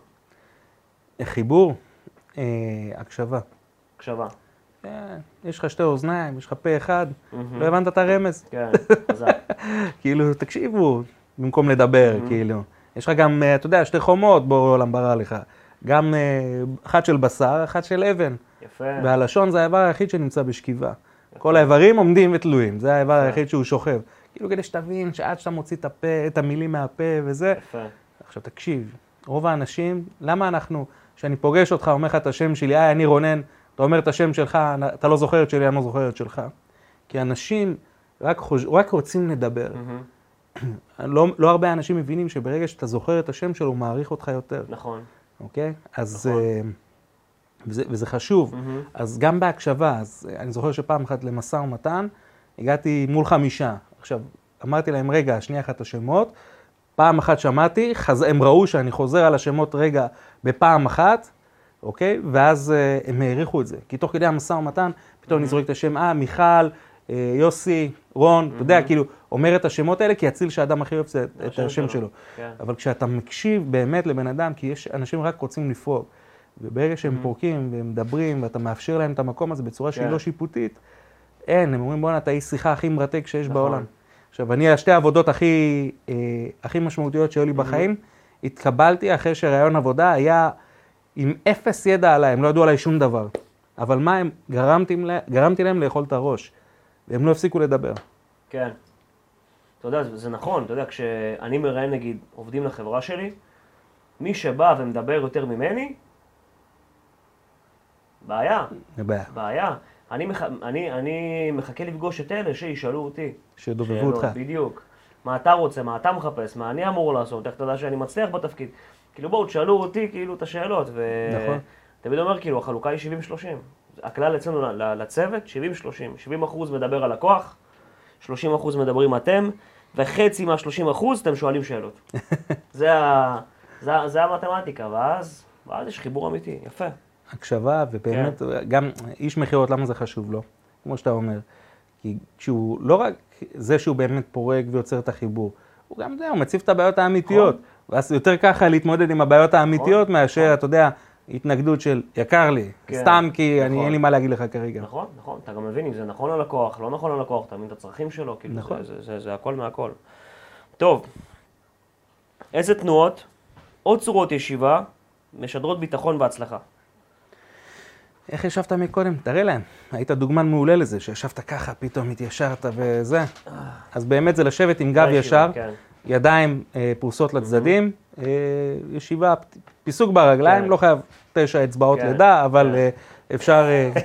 חיבור? הקשבה. הקשבה. יש לך שתי אוזניים, יש לך פה אחד, לא הבנת את הרמז. כן, חזק. כאילו, תקשיבו, במקום לדבר, כאילו. יש לך גם, אתה יודע, שתי חומות בורא עולם ברא לך. גם אחת של בשר, אחת של אבן. יפה. והלשון זה האיבר היחיד שנמצא בשכיבה. כל האיברים עומדים ותלויים, זה האיבר היחיד שהוא שוכב. כאילו כדי שתבין שעד שאתה מוציא את הפה, את המילים מהפה וזה. יפה. עכשיו תקשיב, רוב האנשים, למה אנחנו, כשאני פוגש אותך, אומר לך את השם שלי, היי, אני רונן, אתה אומר את השם שלך, אתה לא זוכר את שלי, אני לא זוכר את שלך. כי אנשים רק, חוש... רק רוצים לדבר. Mm-hmm. לא, לא הרבה אנשים מבינים שברגע שאתה זוכר את השם שלו, הוא מעריך אותך יותר. נכון. אוקיי? אז, נכון. וזה, וזה חשוב. Mm-hmm. אז גם בהקשבה, אז אני זוכר שפעם אחת למשא ומתן, הגעתי מול חמישה. עכשיו, אמרתי להם, רגע, שנייה אחת השמות, פעם אחת שמעתי, חז... הם ראו שאני חוזר על השמות רגע בפעם אחת, אוקיי? ואז uh, הם העריכו את זה. כי תוך כדי המשא ומתן, פתאום mm-hmm. נזרוק את השם, אה, מיכל, uh, יוסי, רון, mm-hmm. אתה יודע, כאילו, אומר את השמות האלה, כי יציל שהאדם הכי אוהב את השם שלו. כן. אבל כשאתה מקשיב באמת לבן אדם, כי יש אנשים רק רוצים לפרוק, וברגע שהם mm-hmm. פורקים והם מדברים, ואתה מאפשר להם את המקום הזה בצורה כן. שהיא לא שיפוטית, אין, הם אומרים, בוא'נה, אתה איש שיחה הכי מרתק שיש נכון. בעולם. עכשיו, אני, השתי העבודות הכי, אה, הכי משמעותיות שהיו לי בחיים, mm-hmm. התקבלתי אחרי שהרעיון עבודה היה עם אפס ידע עליי, הם לא ידעו עליי שום דבר. אבל מה הם, גרמתי, גרמתי להם לאכול את הראש, והם לא הפסיקו לדבר. כן. אתה יודע, זה, זה נכון, אתה יודע, כשאני מראיין, נגיד, עובדים לחברה שלי, מי שבא ומדבר יותר ממני, בעיה. בעיה. בעיה. אני, מח... אני, אני מחכה לפגוש את אלה שישאלו אותי. שדובבו אותך. בדיוק. מה אתה רוצה, מה אתה מחפש, מה אני אמור לעשות, איך אתה יודע שאני מצליח בתפקיד. כאילו בואו, תשאלו אותי כאילו את השאלות. ו... נכון. תמיד אומר כאילו, החלוקה היא שבעים שלושים. הכלל אצלנו לצוות, שבעים שלושים. שבעים אחוז מדבר על הכוח, שלושים אחוז מדברים אתם, וחצי מה-שלושים אחוז אתם שואלים שאלות. זה, ה... זה, זה המתמטיקה, ואז, ואז יש חיבור אמיתי, יפה. הקשבה, ובאמת, כן. גם איש מכירות, למה זה חשוב לו? כמו שאתה אומר. כי כשהוא, לא רק זה שהוא באמת פורק ויוצר את החיבור, הוא גם זה, הוא מציב את הבעיות האמיתיות. נכון. ואז יותר ככה להתמודד עם הבעיות האמיתיות נכון. מאשר, נכון. אתה יודע, התנגדות של יקר לי, כן. סתם כי נכון. אני אין לי מה להגיד לך כרגע. נכון, נכון. אתה גם מבין אם זה נכון ללקוח, לא נכון ללקוח, אתה מבין את הצרכים שלו, כאילו נכון. זה, זה, זה, זה הכל מהכל. טוב, איזה תנועות או צורות ישיבה משדרות ביטחון והצלחה? איך ישבת מקודם? תראה להם. היית דוגמן מעולה לזה, שישבת ככה, פתאום התיישרת וזה. אז באמת זה לשבת עם גב ישר, ידיים פרוסות לצדדים, ישיבה, פיסוק ברגליים, לא חייב תשע אצבעות לידה, אבל אפשר,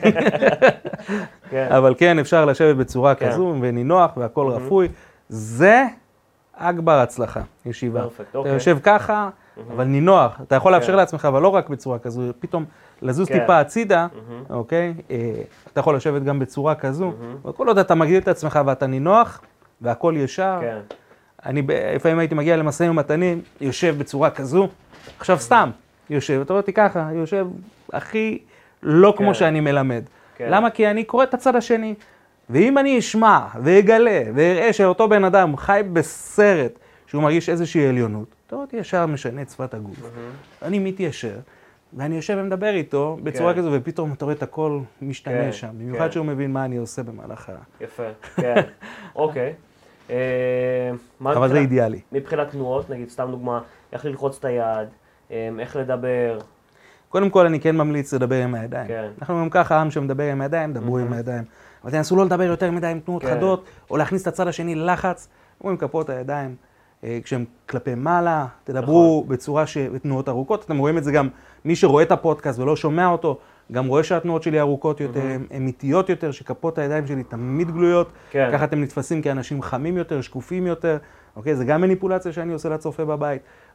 אבל כן, אפשר לשבת בצורה כזו ונינוח והכל רפוי. זה אגבר הצלחה, ישיבה. אתה יושב ככה, אבל נינוח. אתה יכול לאפשר לעצמך, אבל לא רק בצורה כזו, פתאום לזוז טיפה הצידה, אוקיי? אתה יכול לשבת גם בצורה כזו. וכל עוד אתה מגדיל את עצמך ואתה נינוח, והכל ישר. אני לפעמים הייתי מגיע למשאים ומתנים, יושב בצורה כזו. עכשיו סתם, יושב, אתה רואה אותי ככה, יושב הכי לא כמו שאני מלמד. למה? כי אני קורא את הצד השני. ואם אני אשמע ואגלה ואראה שאותו בן אדם חי בסרט שהוא מרגיש איזושהי עליונות, אתה רואה אותי ישר משנה את שפת הגוף. אני מתיישר. ואני יושב ומדבר איתו בצורה כזו, ופתאום אתה רואה את הכל משתנה שם. במיוחד שהוא מבין מה אני עושה במהלך ה... יפה, כן. אוקיי. אבל זה אידיאלי. מבחינת תנועות, נגיד, סתם דוגמה, איך ללחוץ את היד, איך לדבר. קודם כל, אני כן ממליץ לדבר עם הידיים. אנחנו אומרים ככה, עם שמדבר עם הידיים, דברו עם הידיים. אבל תנסו לא לדבר יותר מדי עם תנועות חדות, או להכניס את הצד השני ללחץ. אומרים כפות הידיים. כשהם כלפי מעלה, תדברו בצורה שתנועות ארוכות. אתם רואים את זה גם, מי שרואה את הפודקאסט ולא שומע אותו, גם רואה שהתנועות שלי ארוכות יותר, הן איטיות יותר, שכפות הידיים שלי תמיד גלויות. ככה אתם נתפסים כאנשים חמים יותר, שקופים יותר. אוקיי? זה גם מניפולציה שאני עושה לצופה בבית.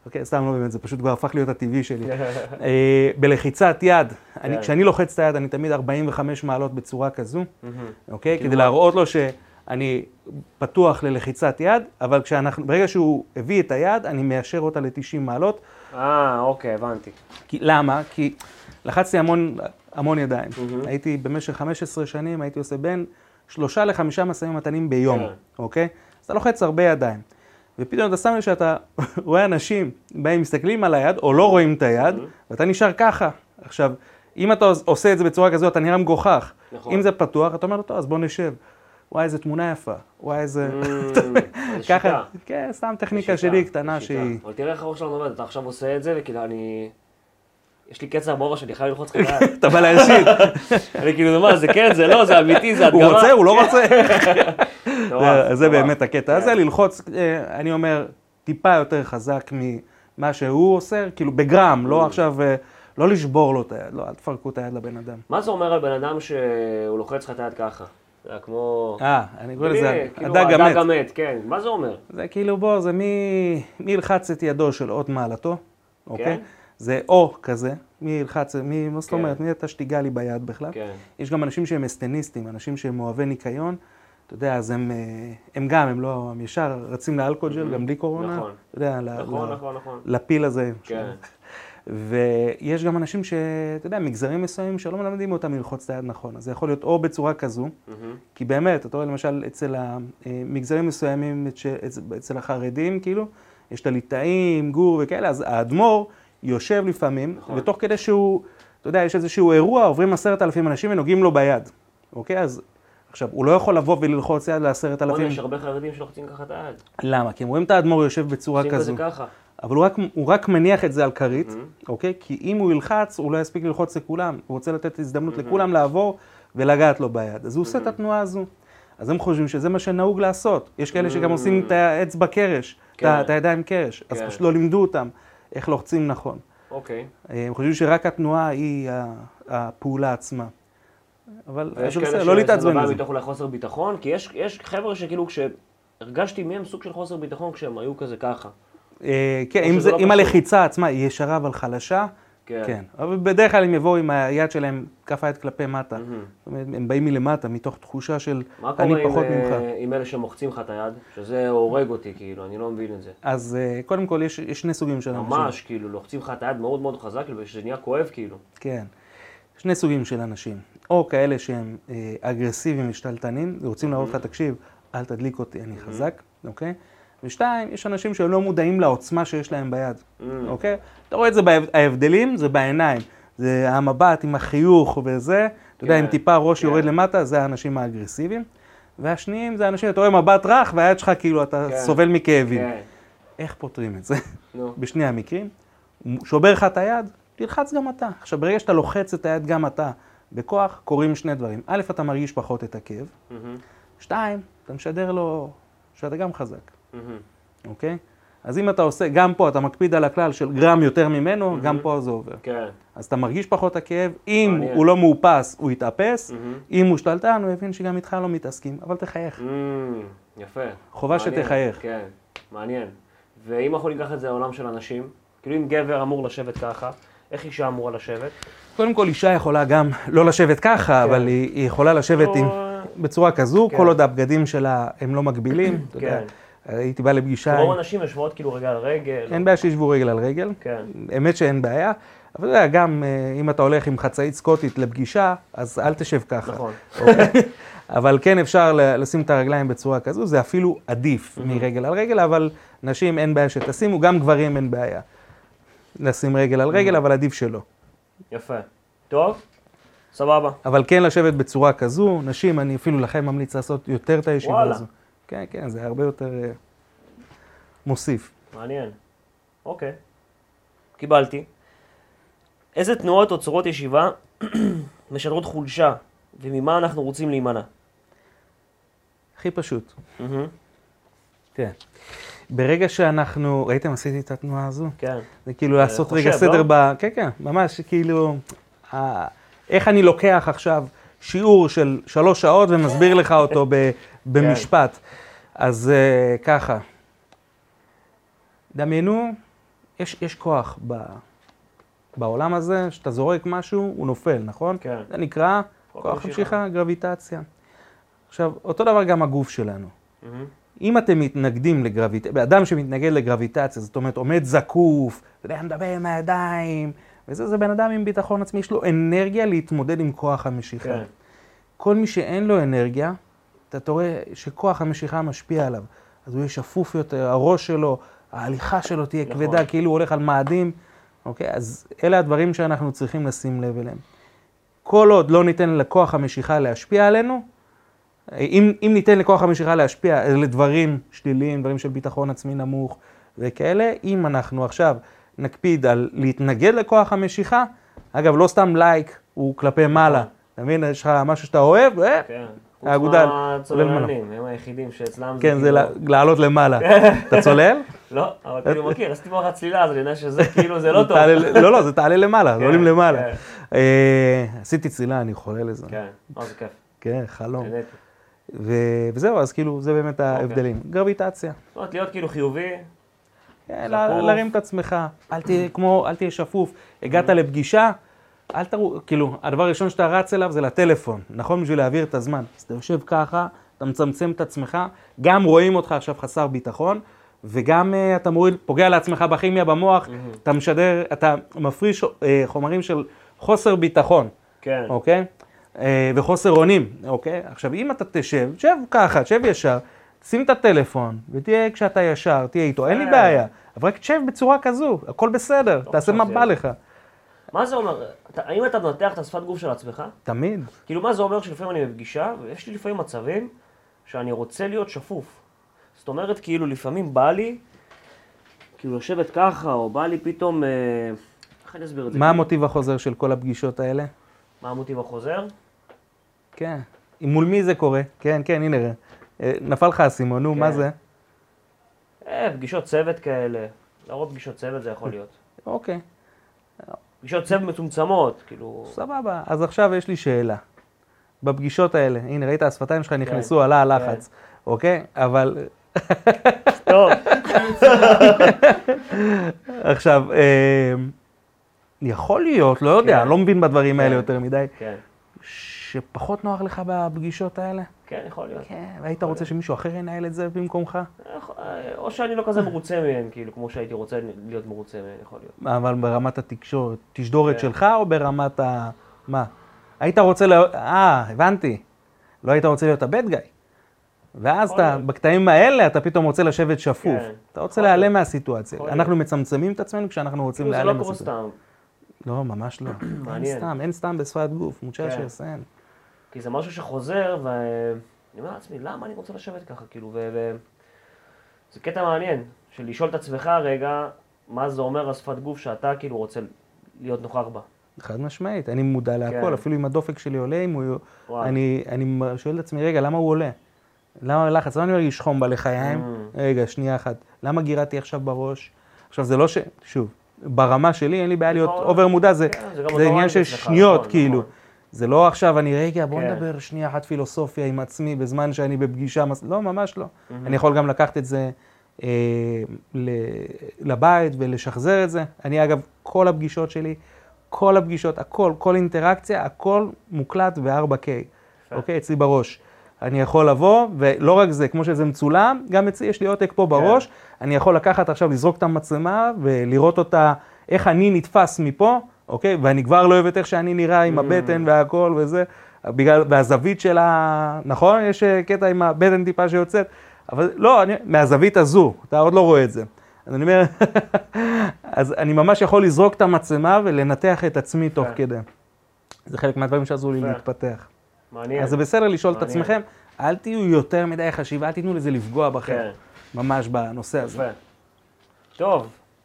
אוקיי, סתם לא באמת, זה פשוט כבר הפך להיות הטבעי שלי. בלחיצת יד, כשאני לוחץ את היד, אני תמיד ארבעים וחמש מעלות בצורה כזו, אוקיי? כדי להראות לו שאני פתוח ללחיצת יד, אבל ברגע שהוא הביא את היד, אני מיישר אותה ל-תשעים מעלות. אה, אוקיי, הבנתי. למה? כי לחצתי המון, המון ידיים. הייתי במשך חמש עשרה שנים, הייתי עושה בין שלושה לחמישה משאים ומתנים ביום, אוקיי? אז אתה לוחץ הרבה ידיים. ופתאום אתה שם לי שאתה רואה אנשים באים, מסתכלים על היד, או לא רואים את היד, ואתה נשאר ככה. עכשיו, אם אתה עושה את זה בצורה כזו, אתה נראה מגוחך. אם זה פתוח, אתה אומר לו, טוב, אז בוא נשב. וואי, איזה תמונה יפה. וואי, איזה... ככה, כן, סתם טכניקה שלי קטנה שהיא... אבל תראה איך הראש שלנו עובד, אתה עכשיו עושה את זה, וכאילו אני... יש לי קצר בראש שאני חייב ללחוץ לך יד. אתה בא להשאיר. אני כאילו, מה, זה כן, זה לא, זה אמיתי, זה הדגמה. הוא רוצה, הוא לא רוצה. זה באמת הקטע הזה, ללחוץ, אני אומר, טיפה יותר חזק ממה שהוא עושה, כאילו בגרם, לא עכשיו, לא לשבור לו את היד, לא, אל תפרקו את היד לבן אדם. מה זה אומר על בן אדם שהוא לוחץ לך את היד ככה? זה כמו... אה, אני קורא לזה הדג המת. הדג המת, כן. מה זה אומר? זה כאילו, בוא, זה מי ילחץ את ידו של עוד מעלתו, אוקיי? זה או כזה, מי ילחץ, מי, מה זאת אומרת, מי אתה שתיגע לי ביד בכלל. יש גם אנשים שהם אסטניסטים, אנשים שהם אוהבי ניקיון, אתה יודע, אז הם, הם גם, הם לא, הם ישר רצים לאלכוג'ל, גם בלי קורונה. נכון, אתה יודע, נכון, נכון, נכון. לפיל הזה. כן. ויש גם אנשים שאתה יודע, מגזרים מסוימים שלא מלמדים אותם ללחוץ את היד נכון. אז זה יכול להיות או בצורה כזו, כי באמת, אתה רואה למשל אצל המגזרים מסוימים, אצל החרדים, כאילו, יש את הליטאים, גור וכאלה, אז האדמו"ר יושב לפעמים, ותוך כדי שהוא, אתה יודע, יש איזשהו אירוע, עוברים עשרת אלפים אנשים ונוגעים לו ביד. אוקיי? אז עכשיו, הוא לא יכול לבוא וללחוץ יד לעשרת אלפים. יש הרבה חרדים שלוחצים ככה את היד. למה? כי הם רואים את האדמו"ר יושב בצורה כזו. עושים כזה ככה. אבל הוא רק, הוא רק מניח את זה על כרית, mm-hmm. אוקיי? כי אם הוא ילחץ, הוא לא יספיק ללחוץ לכולם. הוא רוצה לתת הזדמנות mm-hmm. לכולם לעבור ולגעת לו ביד. אז הוא mm-hmm. עושה את התנועה הזו. אז הם חושבים שזה מה שנהוג לעשות. יש כאלה mm-hmm. שגם עושים את האצבע קרש, כן. את הידיים קרש. כן. אז פשוט לא לימדו אותם איך לוחצים נכון. אוקיי. הם חושבים שרק התנועה היא הפעולה עצמה. אבל ויש כאלה לא להתעצבן שזה לזה. בא מתוך אולי חוסר ביטחון, כי יש, יש חבר'ה שכאילו כשהרגשתי מהם סוג של חוסר ביטחון כשהם היו כזה ככה. כן, אם הלחיצה עצמה היא ישרה אבל חלשה, כן. אבל בדרך כלל הם יבואו עם היד שלהם כף היד כלפי מטה. זאת אומרת, הם באים מלמטה מתוך תחושה של אני פחות ממך. מה קורה עם אלה שמוחצים לך את היד? שזה הורג אותי, כאילו, אני לא מבין את זה. אז קודם כל יש שני סוגים של אנשים. ממש, כאילו, לוחצים לך את היד מאוד מאוד חזק, ושזה נהיה כואב, כאילו. כן. שני סוגים של אנשים. או כאלה שהם אגרסיביים ושתלטנים, ורוצים להראות לך, תקשיב, אל תדליק אותי, אני חזק, אוקיי? ושתיים, יש אנשים שהם לא מודעים לעוצמה שיש להם ביד, אוקיי? אתה רואה את זה, ההבדלים זה בעיניים, זה המבט עם החיוך וזה, אתה יודע, אם טיפה ראש יורד למטה, זה האנשים האגרסיביים, והשניים זה האנשים, אתה רואה מבט רך, והיד שלך כאילו, אתה סובל מכאבים. איך פותרים את זה? בשני המקרים, שובר לך את היד, תלחץ גם אתה. עכשיו, ברגע שאתה לוחץ את היד גם אתה, בכוח, קורים שני דברים. א', אתה מרגיש פחות את הכאב, שתיים, אתה משדר לו שאתה גם חזק. אוקיי? אז אם אתה עושה, גם פה אתה מקפיד על הכלל של גרם יותר ממנו, גם פה זה עובר. כן. אז אתה מרגיש פחות הכאב, אם הוא לא מאופס, הוא יתאפס, אם הוא שתלטן, הוא יבין שגם איתך לא מתעסקים, אבל תחייך. יפה. חובה שתחייך. כן, מעניין. ואם אנחנו ניקח את זה לעולם של אנשים, כאילו אם גבר אמור לשבת ככה, איך אישה אמורה לשבת? קודם כל, אישה יכולה גם לא לשבת ככה, אבל היא יכולה לשבת בצורה כזו, כל עוד הבגדים שלה הם לא מגבילים. הייתי בא לפגישה... רוב אנשים יושבות כאילו רגל על רגל. אין בעיה שישבו רגל על רגל. אמת שאין בעיה. אבל אתה יודע, גם אם אתה הולך עם חצאית סקוטית לפגישה, אז אל תשב ככה. נכון. אבל כן אפשר לשים את הרגליים בצורה כזו, זה אפילו עדיף מרגל על רגל, אבל נשים אין בעיה שתשימו, גם גברים אין בעיה. לשים רגל על רגל, אבל עדיף שלא. יפה. טוב, סבבה. אבל כן לשבת בצורה כזו, נשים, אני אפילו לכם ממליץ לעשות יותר את הישיבה הזו. כן, כן, זה הרבה יותר מוסיף. מעניין. אוקיי. קיבלתי. איזה תנועות או צורות ישיבה משדרות חולשה, וממה אנחנו רוצים להימנע? הכי פשוט. כן. ברגע שאנחנו, ראיתם, עשיתי את התנועה הזו? כן. זה כאילו לעשות רגע סדר ב... כן, כן, ממש כאילו, איך אני לוקח עכשיו שיעור של שלוש שעות ומסביר לך אותו במשפט. אז ככה, דמיינו, יש, יש כוח ב, בעולם הזה, שאתה זורק משהו, הוא נופל, נכון? כן. זה נקרא כוח המשיכה, גרביטציה. עכשיו, אותו דבר גם הגוף שלנו. Mm-hmm. אם אתם מתנגדים לגרביטציה, באדם שמתנגד לגרביטציה, זאת אומרת, עומד זקוף, אתה יודע, מדבר עם הידיים, וזה זה בן אדם עם ביטחון עצמי, יש לו אנרגיה להתמודד עם כוח המשיכה. כן. כל מי שאין לו אנרגיה, אתה רואה שכוח המשיכה משפיע עליו. אז הוא יהיה שפוף יותר, הראש שלו, ההליכה שלו תהיה נכון. כבדה, כאילו הוא הולך על מאדים. אוקיי? אז אלה הדברים שאנחנו צריכים לשים לב אליהם. כל עוד לא ניתן לכוח המשיכה להשפיע עלינו, אם, אם ניתן לכוח המשיכה להשפיע לדברים שליליים, דברים של ביטחון עצמי נמוך וכאלה, אם אנחנו עכשיו נקפיד על להתנגד לכוח המשיכה, אגב, לא סתם לייק, הוא כלפי מעלה. אתה מבין? יש לך משהו שאתה אוהב, אה? כן. האגודל. חוץ מהצוללנים, הם היחידים שאצלם זה כן, כאילו... זה לעלות למעלה. אתה צולל? לא, אבל כאילו מכיר, עשיתי מוח הצלילה, אז אני יודע שזה כאילו, זה לא טוב. לא, לא, זה תעלה למעלה, זה עולים למעלה. עשיתי צלילה, אני חולה לזה. כן, אה, זה כיף. כן, חלום. וזהו, אז כאילו, זה באמת ההבדלים. גרביטציה. זאת אומרת, להיות כאילו חיובי. להרים את עצמך, אל תהיה שפוף. הגעת לפגישה, אל תראו, כאילו, הדבר הראשון שאתה רץ אליו זה לטלפון, נכון? בשביל להעביר את הזמן. אז אתה יושב ככה, אתה מצמצם את עצמך, גם רואים אותך עכשיו חסר ביטחון, וגם uh, אתה מוריד, פוגע לעצמך בכימיה במוח, mm-hmm. אתה משדר, אתה מפריש uh, חומרים של חוסר ביטחון, כן. אוקיי? Uh, וחוסר אונים, אוקיי? עכשיו, אם אתה תשב, שב ככה, שב ישר, שים את הטלפון, ותהיה כשאתה ישר, תהיה איתו, אין לי בעיה, אבל רק תשב בצורה כזו, הכל בסדר, תעשה מה בא לך. מה זה אומר? האם אתה מנתח את השפת גוף של עצמך? תמיד. כאילו מה זה אומר שלפעמים אני בפגישה, ויש לי לפעמים מצבים שאני רוצה להיות שפוף. זאת אומרת, כאילו לפעמים בא לי, כאילו לשבת ככה, או בא לי פתאום, איך אני אסביר את זה? מה המוטיב החוזר של כל הפגישות האלה? מה המוטיב החוזר? כן. מול מי זה קורה? כן, כן, הנה, נפל לך הסימון, נו, מה זה? אה, פגישות צוות כאלה. לרוב פגישות צוות זה יכול להיות. אוקיי. פגישות צוות מצומצמות, כאילו... סבבה, אז עכשיו יש לי שאלה. בפגישות האלה, הנה, ראית, השפתיים שלך נכנסו, עלה הלחץ, אוקיי? אבל... טוב. עכשיו, יכול להיות, לא יודע, לא מבין בדברים האלה יותר מדי, שפחות נוח לך בפגישות האלה? כן, יכול להיות. כן, והיית רוצה שמישהו אחר ינהל את זה במקומך? או שאני לא כזה מרוצה מהם, כאילו, כמו שהייתי רוצה להיות מרוצה מהם, יכול להיות. אבל ברמת התקשורת, תשדורת שלך או ברמת ה... מה? היית רוצה ל... אה, הבנתי. לא היית רוצה להיות הבד גאי. ואז אתה, בקטעים האלה, אתה פתאום רוצה לשבת שפוף. אתה רוצה להיעלם מהסיטואציה. אנחנו מצמצמים את עצמנו כשאנחנו רוצים להיעלם מהסיטואציה. זה לא קורה סתם. לא, ממש לא. אין סתם, אין סתם בשפת גוף, מוצ'ה שעשן. כי זה משהו שחוזר, ואני אומר לעצמי, למה אני רוצה לשבת ככה, כאילו, ו... זה קטע מעניין, של לשאול את עצמך רגע, מה זה אומר השפת גוף שאתה כאילו רוצה להיות נוכח בה. חד משמעית, אני מודע להכל, אפילו אם הדופק שלי עולה, אם הוא... אני שואל את עצמי, רגע, למה הוא עולה? למה לחץ? למה אני מרגיש חום בלחיים? רגע, שנייה אחת. למה גירדתי עכשיו בראש? עכשיו, זה לא ש... שוב, ברמה שלי אין לי בעיה להיות אובר מודע, זה עניין של שניות, כאילו. זה לא עכשיו, אני רגע, בוא נדבר שנייה אחת פילוסופיה עם עצמי בזמן שאני בפגישה, לא, ממש לא. אני יכול גם לקחת את זה לבית ולשחזר את זה. אני אגב, כל הפגישות שלי, כל הפגישות, הכל, כל אינטראקציה, הכל מוקלט ב-ארבע קיי, אוקיי? אצלי בראש. אני יכול לבוא, ולא רק זה, כמו שזה מצולם, גם אצלי יש לי עותק פה בראש, אני יכול לקחת עכשיו, לזרוק את המצלמה ולראות אותה, איך אני נתפס מפה, אוקיי? ואני כבר לא אוהבת איך שאני נראה עם הבטן והכל וזה, בגלל, והזווית שלה, נכון? יש קטע עם הבטן טיפה שיוצאת, אבל לא, אני, מהזווית הזו, אתה עוד לא רואה את זה. אז אני אומר, אז אני ממש יכול לזרוק את המצלמה ולנתח את עצמי תוך כדי. זה חלק מהדברים שעזרו לי להתפתח. מעניין. אז זה בסדר לשאול את עצמכם, אל תהיו יותר מדי חשיבה, אל תיתנו לזה לפגוע בכם, ממש בנושא הזה. טוב.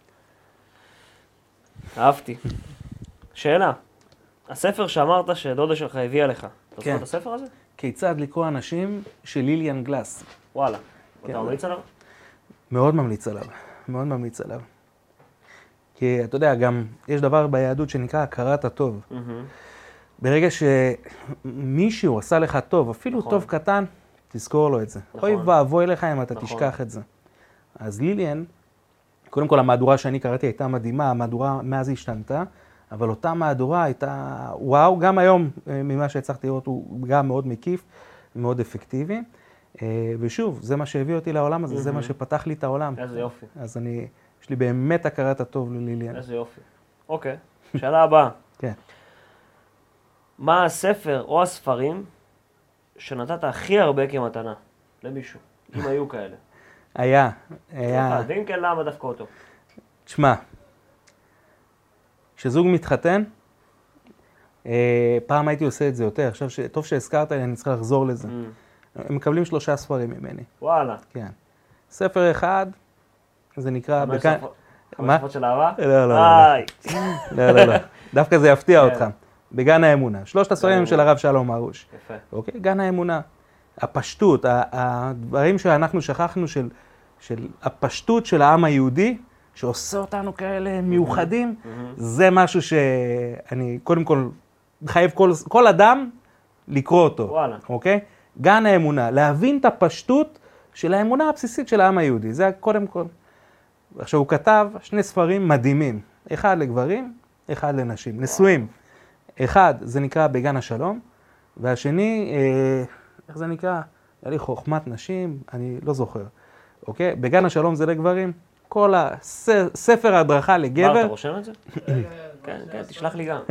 אהבתי. שאלה, הספר שאמרת שדודה שלך הביאה לך, אתה זוכר את הספר הזה? כיצד לקרוא אנשים של ליליאן גלאס. וואלה, אתה ממליץ עליו? מאוד ממליץ עליו, מאוד ממליץ עליו. כי אתה יודע, גם יש דבר ביהדות שנקרא הכרת הטוב. ברגע שמישהו עשה לך טוב, אפילו טוב קטן, תזכור לו את זה. אוי ואבוי לך אם אתה תשכח את זה. אז ליליאן קודם כל, המהדורה שאני קראתי הייתה מדהימה, המהדורה מאז השתנתה, אבל אותה מהדורה הייתה, וואו, גם היום, ממה שהצלחתי לראות, הוא גם מאוד מקיף, מאוד אפקטיבי. ושוב, זה מה שהביא אותי לעולם הזה, זה מה שפתח לי את העולם. איזה יופי. אז אני, יש לי באמת הכרת הטוב לליליאן. איזה יופי. אוקיי, שאלה הבאה. כן. מה הספר או הספרים שנתת הכי הרבה כמתנה למישהו, אם היו כאלה? היה, היה... ואם כן, למה דווקא אותו? תשמע, כשזוג מתחתן, פעם הייתי עושה את זה יותר, עכשיו טוב שהזכרת לי, אני צריך לחזור לזה. הם מקבלים שלושה ספרים ממני. וואלה. כן. ספר אחד, זה נקרא... חמש שפות של אהבה? לא, לא, לא. לא, לא, לא. דווקא זה יפתיע אותך. בגן האמונה. שלושת הספרים של הרב שלום הרוש. יפה. אוקיי? גן האמונה. הפשטות, הדברים שאנחנו שכחנו של, של הפשטות של העם היהודי, שעושה אותנו כאלה מיוחדים, זה משהו שאני קודם כל חייב כל, כל אדם לקרוא אותו. וואלה. אוקיי? גן האמונה, להבין את הפשטות של האמונה הבסיסית של העם היהודי. זה קודם כל. עכשיו הוא כתב שני ספרים מדהימים. אחד לגברים, אחד לנשים. נשואים. אחד זה נקרא בגן השלום, והשני, אה, איך זה נקרא? היה לי חוכמת נשים, אני לא זוכר. אוקיי? בגן השלום זה לגברים. כל הספר ההדרכה לגבר. מה, אתה רושם את זה? כן, כן, תשלח לי גם.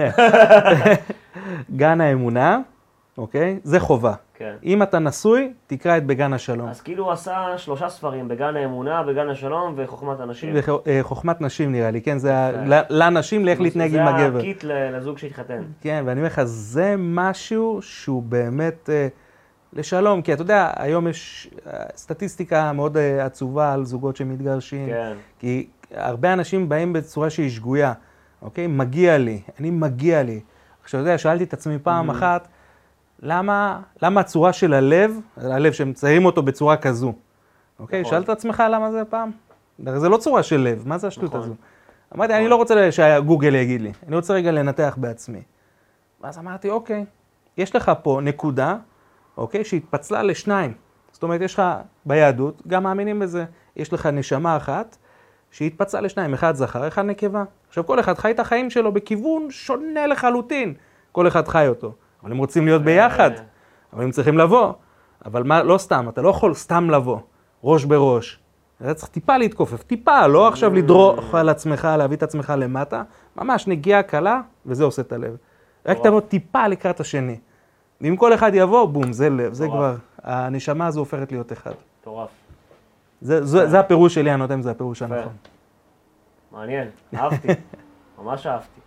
גן האמונה, אוקיי? זה חובה. כן. אם אתה נשוי, תקרא את בגן השלום. אז כאילו הוא עשה שלושה ספרים, בגן האמונה, בגן השלום וחוכמת הנשים. וחוכמת נשים נראה לי, כן? זה לנשים לאיך להתנהג עם הגבר. זה הקיט לזוג שהתחתן. כן, ואני אומר לך, זה משהו שהוא באמת לשלום, כי אתה יודע, היום יש סטטיסטיקה מאוד עצובה על זוגות שמתגרשים. כן. כי הרבה אנשים באים בצורה שהיא שגויה, אוקיי? מגיע לי, אני מגיע לי. עכשיו, אתה יודע, שאלתי את עצמי פעם אחת, למה, למה הצורה של הלב, הלב שמציירים אותו בצורה כזו, אוקיי? נכון. שאלת את עצמך למה זה פעם? זה לא צורה של לב, מה זה השטות נכון. הזו? אמרתי, אני לא רוצה שהגוגל יגיד לי, אני רוצה רגע לנתח בעצמי. ואז אמרתי, אוקיי, יש לך פה נקודה, אוקיי, שהתפצלה לשניים. זאת אומרת, יש לך ביהדות, גם מאמינים בזה, יש לך נשמה אחת, שהתפצלה לשניים, אחד זכר, אחד נקבה. עכשיו, כל אחד חי את החיים שלו בכיוון שונה לחלוטין. כל אחד חי אותו. אבל הם רוצים להיות ביחד, אבל הם צריכים לבוא. אבל מה, לא סתם, אתה לא יכול סתם לבוא, ראש בראש. אתה צריך טיפה להתכופף, טיפה, לא עכשיו לדרוך על עצמך, להביא את עצמך למטה, ממש נגיעה קלה, וזה עושה את הלב. רק תבוא טיפה לקראת השני. ואם כל אחד יבוא, בום, זה לב, זה כבר, הנשמה הזו הופכת להיות אחד. מטורף. זה הפירוש שלי, אני לא יודע אם זה הפירוש הנכון. מעניין, אהבתי, ממש אהבתי.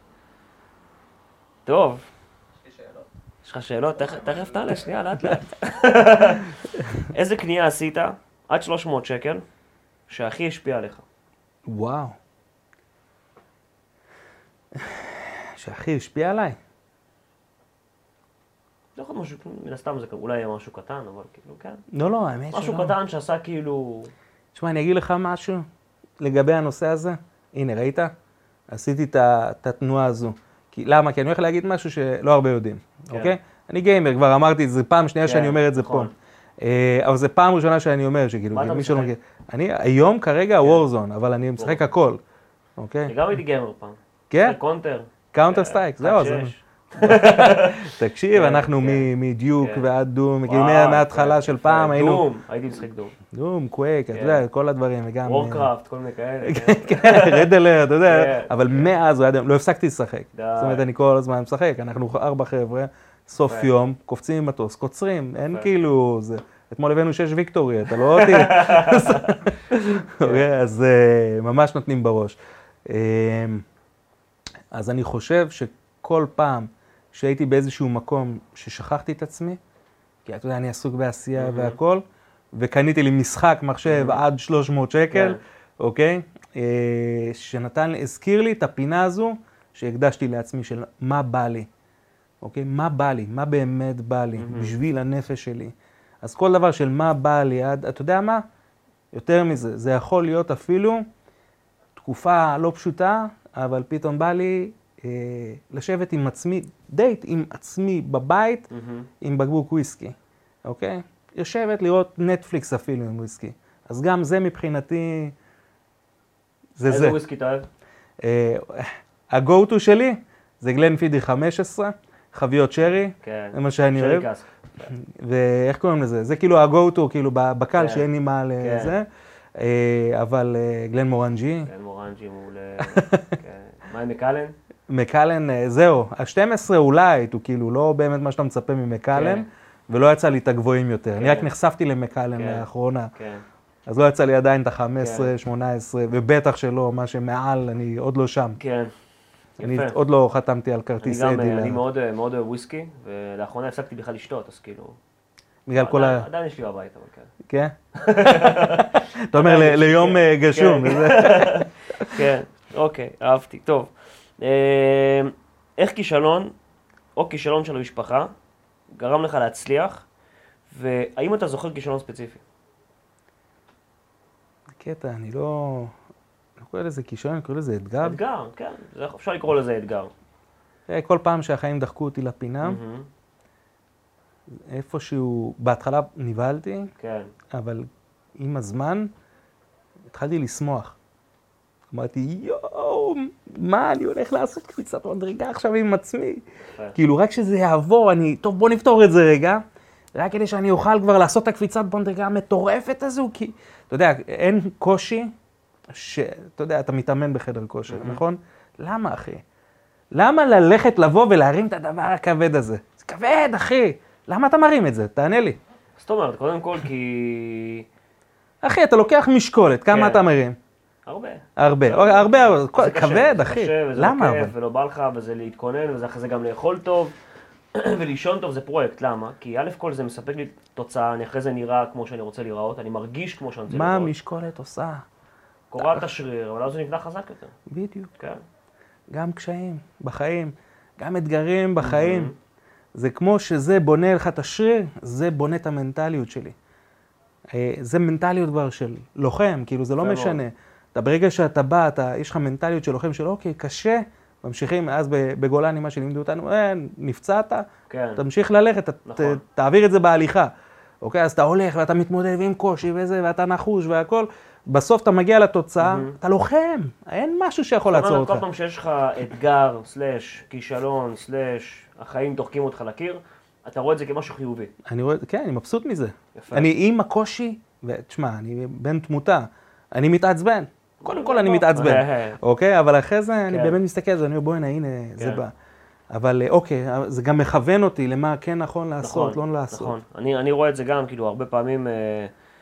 טוב. יש לך שאלות? תכף תעלה, שנייה, לאט לאט. איזה קנייה עשית עד שלוש מאות שקל שהכי השפיע עליך? וואו. שהכי השפיע עליי? לא יכול משהו, מן הסתם זה אולי יהיה משהו קטן, אבל כאילו, כן. לא, לא, האמת שלא. משהו קטן שעשה כאילו... תשמע, אני אגיד לך משהו לגבי הנושא הזה. הנה, ראית? עשיתי את התנועה הזו. כי, למה? כי אני הולך להגיד משהו שלא הרבה יודעים, כן. אוקיי? אני גיימר, כבר אמרתי את זה פעם שנייה כן, שאני אומר את זה נכון. פה. אבל זה פעם ראשונה שאני אומר שכאילו, מה אתה מי שלא משחק? מכיר. אני היום כרגע וורזון, אבל אני משחק הכל, אוקיי? אני גם הייתי גיימר פעם. כן? קונטר. קאונטר סטרייק, זהו. זה- תקשיב, אנחנו מ- מדיוק כן. ועד דום, וואו, מההתחלה כן, של יפה. פעם היינו... דום, הייתי משחק דום. דום, קווייק, אתה כן. יודע, כל הדברים, וגם... וורקראפט, כל מיני כאלה. כן, רדלר, אתה יודע, כן, אבל כן. מאז, ועד היום, לא הפסקתי לשחק. די. זאת אומרת, אני כל הזמן משחק, אנחנו ארבע חבר'ה, סוף יפה. יום, קופצים עם מטוס, קוצרים, אין יפה. כאילו, זה... אתמול הבאנו שש ויקטורי, אתה לא אותי? אוקיי, אז אה, ממש נותנים בראש. אה, אז אני חושב שכל פעם שהייתי באיזשהו מקום ששכחתי את עצמי, כי אתה יודע, אני עסוק בעשייה והכל, וקניתי לי משחק מחשב עד שלוש מאות שקל, אוקיי? אה, שנתן לי, הזכיר לי את הפינה הזו שהקדשתי לעצמי של מה בא לי, אוקיי? מה בא לי, מה באמת בא לי, בשביל הנפש שלי. אז כל דבר של מה בא לי, עד, אתה יודע מה? יותר מזה, זה יכול להיות אפילו תקופה לא פשוטה, אבל פתאום בא לי אה, לשבת עם עצמי, דייט עם עצמי בבית, עם בקבוק וויסקי, אוקיי? יושבת לראות נטפליקס אפילו עם וויסקי. אז גם זה מבחינתי, זה איזה זה. וויסקי אתה אוהב? ה-go-to שלי זה גלנפידיך חמש עשרה, חביות שרי, כן. זה מה שאני שרי אוהב. קאסק. ואיך קוראים לזה? זה כאילו ה-go-to, כאילו בקל כן. שאין לי מה לזה. אבל גלן מורנג'י. גלן מורנג'י מעולה. כן. מה עם מקלן? מקלן, זהו, ה-שתים עשרה אולי, הוא כאילו לא באמת מה שאתה מצפה ממקלן, כן. ולא יצא לי את הגבוהים יותר. כן. אני רק נחשפתי למקלן כן. לאחרונה. כן. אז לא יצא לי עדיין את ה-חמש עשרה, כן. שמונה עשרה, ובטח שלא, מה שמעל, אני עוד לא שם. כן. אני יפה. עוד לא חתמתי על אני כרטיס גם, אדי. אני ל- מאוד מאוד אוהב וויסקי, ולאחרונה הפסקתי בכלל לשתות, אז כאילו... בגלל כל עדיין- ה... עדיין יש לי בבית, אבל כן. כן? אתה אומר ל- ליום אה, גשום. כן. וזה. כן, אוקיי, אהבתי. טוב. אה, איך כישלון, או כישלון של המשפחה, גרם לך להצליח, והאם אתה זוכר כישלון ספציפי? קטע, אני לא... אני קורא לזה כישלון, אני קורא לזה אתגר. אתגר, כן, זה- אפשר לקרוא לזה אתגר. אה, כל פעם שהחיים דחקו אותי לפינה, מהמם, איפשהו, בהתחלה נבהלתי, כן, אבל עם הזמן התחלתי לשמוח. אמרתי, יואו, מה אני הולך לעשות קפיצת מדרגה עכשיו עם עצמי? יפה. כאילו, רק שזה יעבור, אני, טוב, בוא נפתור את זה רגע, רק כדי שאני אוכל כבר לעשות את הקפיצת מדרגה המטורפת הזו, כי, אתה יודע, אין קושי שאתה יודע, אתה מתאמן בחדר כושר, נכון? למה, אחי? למה ללכת, לבוא ולהרים את הדבר הכבד הזה? זה כבד, אחי. למה אתה מרים את זה? תענה לי. זאת אומרת, קודם כל כי... אחי, אתה לוקח משקולת, כמה כן. אתה מרים? הרבה. הרבה, או, הרבה, זה כל- קשה, כבד, זה אחי. קשה, וזה למה לא אבל? כיף, ולא בא לך, וזה להתכונן, וזה אחרי זה גם לאכול טוב, ולישון טוב, זה פרויקט. למה? כי א' כל זה מספק לי תוצאה, אני אחרי זה נראה כמו שאני רוצה להיראות, אני מרגיש כמו שאני רוצה מה להיראות. המשקולת עושה? קורע את השריר, אבל אז זה נבנה חזק יותר. בדיוק. כן. גם קשיים בחיים, גם אתגרים בחיים. זה כמו שזה בונה לך את השריר, זה בונה את המנטליות שלי. אה, זה מנטליות כבר של לוחם, כאילו זה לא מאוד. משנה. אתה ברגע שאתה בא, אתה, יש לך מנטליות של לוחם של אוקיי, קשה, ממשיכים, אז ב- בגולני מה שלימדו אותנו, אה, נפצעת, כן. תמשיך ללכת, ת, נכון. ת, תעביר את זה בהליכה. אוקיי, אז אתה הולך ואתה מתמודד עם קושי וזה, ואתה נחוש והכל, בסוף אתה מגיע לתוצאה, אתה לוחם, אין משהו שיכול זאת לעצור אומרת, אותך. כל פעם שיש לך אתגר, סלש, כישלון, סלש, החיים דוחקים אותך לקיר, אתה רואה את זה כמשהו חיובי. אני רואה, כן, אני מבסוט מזה. יפה. אני עם הקושי, ותשמע, אני בן תמותה, אני מתעצבן. קודם כל אני בוא. מתעצבן, אוקיי? אבל אחרי זה אני כן. באמת מסתכל על זה, אני אומר, בוא'נה, הנה, זה כן. בא. אבל אוקיי, זה גם מכוון אותי למה כן נכון לעשות, נכון, לא לעשות. נכון. אני, אני רואה את זה גם, כאילו, הרבה פעמים... אה,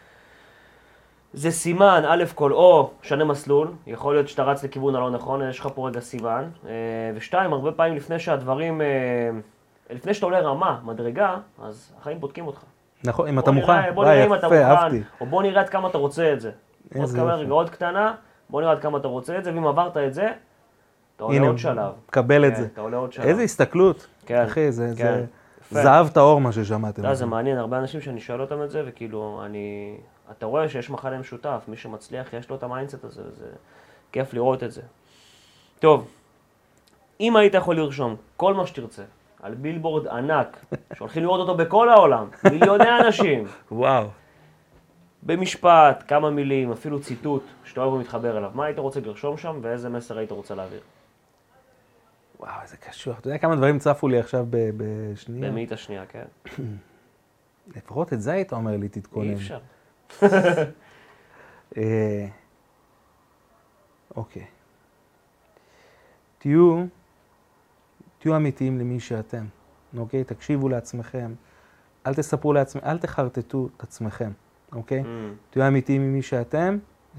זה סימן, א' כל, או שנה מסלול, יכול להיות שאתה רץ לכיוון הלא נכון, יש לך פה רגע סימן. אה, ושתיים, הרבה פעמים לפני שהדברים... אה, לפני שאתה עולה רמה, מדרגה, אז החיים בודקים אותך. נכון, אם בוא אתה נראה- מוכן, בוא נראה אם וואי, אתה יפה, מוכן, אהבתי. או בוא נראה עד כמה אתה רוצה את זה. עוד איזה כמה יופי. רגע, עוד קטנה, בוא נראה עד כמה אתה רוצה את זה, ואם עברת את זה, אתה עולה הנה, עוד שלב. קבל את כן, זה. אתה עולה עוד שלב. איזה הסתכלות, כן, אחי, זה כן. זה יפה. זהב טהור מה ששמעתם. אתה יודע, זה מעניין, הרבה אנשים שאני שואל אותם את זה, וכאילו, אני... אתה רואה שיש מחנה משותף, מי שמצליח, יש לו את המיינדסט הזה, וזה כיף לראות את זה. טוב, אם היית יכול לרשום כל מה שתרצה, על בילבורד ענק, שהולכים לראות אותו בכל העולם, מיליוני אנשים, וואו. במשפט, כמה מילים, אפילו ציטוט, שאתה אוהב ומתחבר אליו, מה היית רוצה לרשום שם, ואיזה מסר היית רוצה להעביר? וואו, איזה קשוח. אתה יודע כמה דברים צפו לי עכשיו ב- בשנייה? במאית השנייה, כן. לפחות את זה היית אומר לי, תתכונן. אי אפשר. אה, אוקיי. תהיו, תהיו אמיתיים למי שאתם, אוקיי? תקשיבו לעצמכם, אל תספרו לעצמכם, אל תחרטטו את עצמכם, אוקיי? Mm, תהיו אמיתיים ממי שאתם, אה,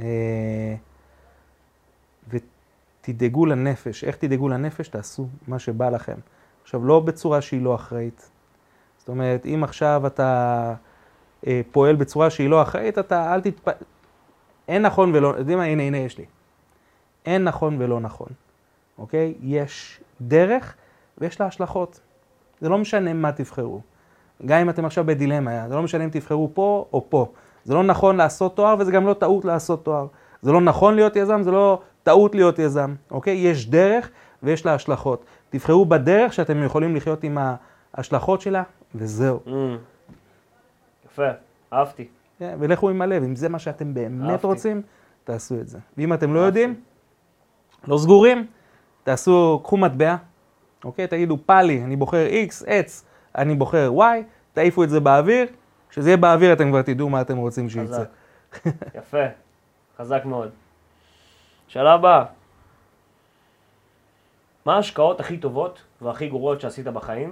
ותדאגו לנפש. איך תדאגו לנפש? תעשו מה שבא לכם. עכשיו, לא בצורה שהיא לא אחראית. זאת אומרת, אם עכשיו אתה אה, פועל בצורה שהיא לא אחראית, אתה אל תתפ... אין נכון ולא... יודעים מה? הנה, הנה, יש לי. אין נכון ולא נכון, אוקיי? יש דרך ויש לה השלכות. זה לא משנה מה תבחרו. גם אם אתם עכשיו בדילמה, זה לא משנה אם תבחרו פה או פה. זה לא נכון לעשות תואר וזה גם לא טעות לעשות תואר. זה לא נכון להיות יזם, זה לא טעות להיות יזם, אוקיי? יש דרך ויש לה השלכות. תבחרו בדרך שאתם יכולים לחיות עם ההשלכות שלה, וזהו. mm. יפה, אהבתי. ולכו עם הלב, אם זה מה שאתם באמת אהבתי. רוצים, תעשו את זה. ואם אתם לא יודעים, לא סגורים, תעשו, קחו מטבע, אוקיי? תגידו, פאלי, אני בוחר X, עץ, אני בוחר Y, תעיפו את זה באוויר, כשזה יהיה באוויר אתם כבר תדעו מה אתם רוצים שיצא. יפה, חזק מאוד. שאלה הבאה. מה ההשקעות הכי טובות והכי גרועות שעשית בחיים?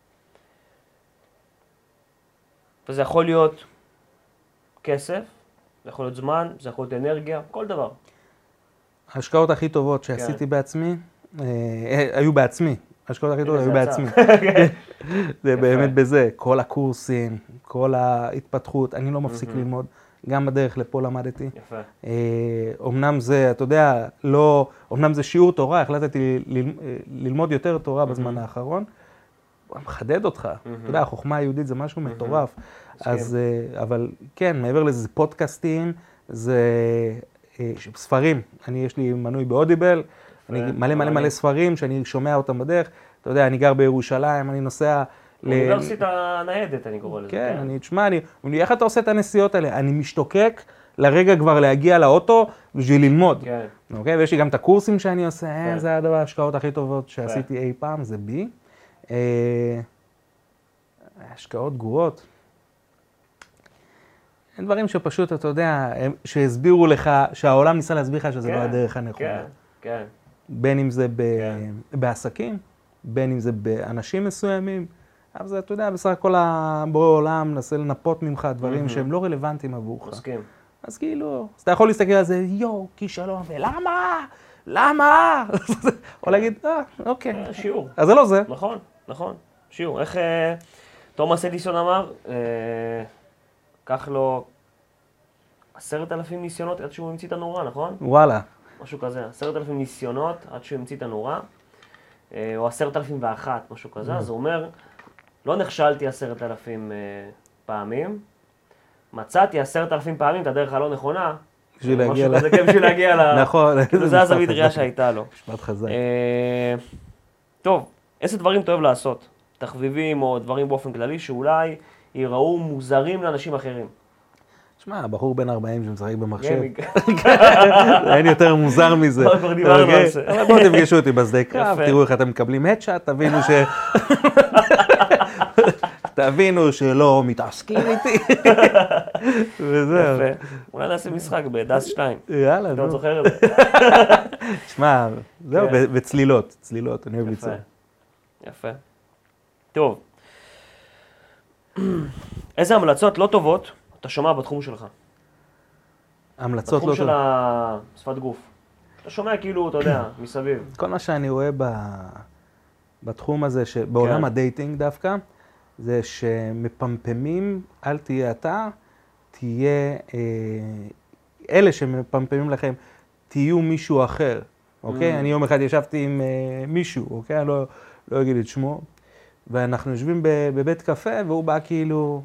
וזה יכול להיות כסף, זה יכול להיות זמן, זה יכול להיות אנרגיה, כל דבר. ההשקעות הכי טובות שעשיתי בעצמי, היו בעצמי. ההשקעות הכי טובות היו בעצמי. זה באמת בזה, כל הקורסים, כל ההתפתחות, אני לא מפסיק ללמוד. גם בדרך לפה למדתי. יפה. אמנם זה, אתה יודע, לא, אמנם זה שיעור תורה, החלטתי ללמוד יותר תורה בזמן האחרון. הוא מחדד אותך. אתה יודע, החוכמה היהודית זה משהו מטורף. אז, אבל כן, מעבר לזה, זה פודקאסטים, זה ספרים. אני, יש לי מנוי באודיבל, אני מלא מלא מלא ספרים שאני שומע אותם בדרך. אתה יודע, אני גר בירושלים, אני נוסע... אוניברסיטה ניידת, אני קורא לזה. כן, אני, תשמע, אני, איך אתה עושה את הנסיעות האלה? אני משתוקק לרגע כבר להגיע לאוטו בשביל ללמוד. כן. אוקיי? ויש לי גם את הקורסים שאני עושה, זה הדבר ההשקעות הכי טובות שעשיתי אי פעם, זה בי. השקעות גרועות. אין דברים שפשוט, אתה יודע, שהסבירו לך, שהעולם ניסה להסביר לך שזה לא הדרך הנכונה. כן, כן. בין אם זה בעסקים, בין אם זה באנשים מסוימים. אבל זה, אתה יודע, בסך הכל הבורא עולם מנסה לנפות ממך דברים שהם לא רלוונטיים עבורך. מסכים. אז כאילו, אז אתה יכול להסתכל על זה, יו, כישלון, ולמה? למה? או להגיד, אה, אוקיי. שיעור. אז זה לא זה. נכון, נכון. שיעור. איך תומאס אדיסון אמר, קח לו עשרת אלפים ניסיונות עד שהוא המציא את הנורה, נכון? וואלה. משהו כזה, עשרת אלפים ניסיונות עד שהוא המציא את הנורה, או עשרת אלפים ואחת, משהו כזה. אז הוא אומר, לא נכשלתי עשרת אלפים פעמים, מצאתי עשרת אלפים פעמים את הדרך הלא נכונה, בשביל להגיע ל... משהו כזה, כן, בשביל להגיע ל... נכון. כאילו זה הזווית ראייה שהייתה לו. משפט חזק. טוב, איזה דברים אתה אוהב לעשות? תחביבים או דברים באופן כללי שאולי ייראו מוזרים לאנשים אחרים. שמע, בחור בן ארבעים שמשחק במחשב, אין יותר מוזר מזה. כבר דיברנו על זה. אבל בואו תפגשו אותי בשדה קרב, תראו איך אתם מקבלים הדשאט, תבינו ש... תבינו שלא מתעסקים איתי. וזהו. יפה. אולי נעשה משחק בדאס שתיים. יאללה, אתה נו. זוכר את זה? שמע, זהו, וצלילות, צלילות, אני אוהב ליצור. יפה. טוב. איזה המלצות לא טובות אתה שומע בתחום שלך? המלצות לא בתחום של טובות. השפת גוף. אתה שומע כאילו, אתה יודע, מסביב. כל מה שאני רואה בתחום הזה, בעולם הדייטינג דווקא, זה שמפמפמים, אל תהיה אתה, תהיה, אלה שמפמפמים לכם, תהיו מישהו אחר, אוקיי? אני יום אחד ישבתי עם מישהו, אוקיי? אני לא, לא אגיד את שמו, ואנחנו יושבים בבית קפה, והוא בא כאילו,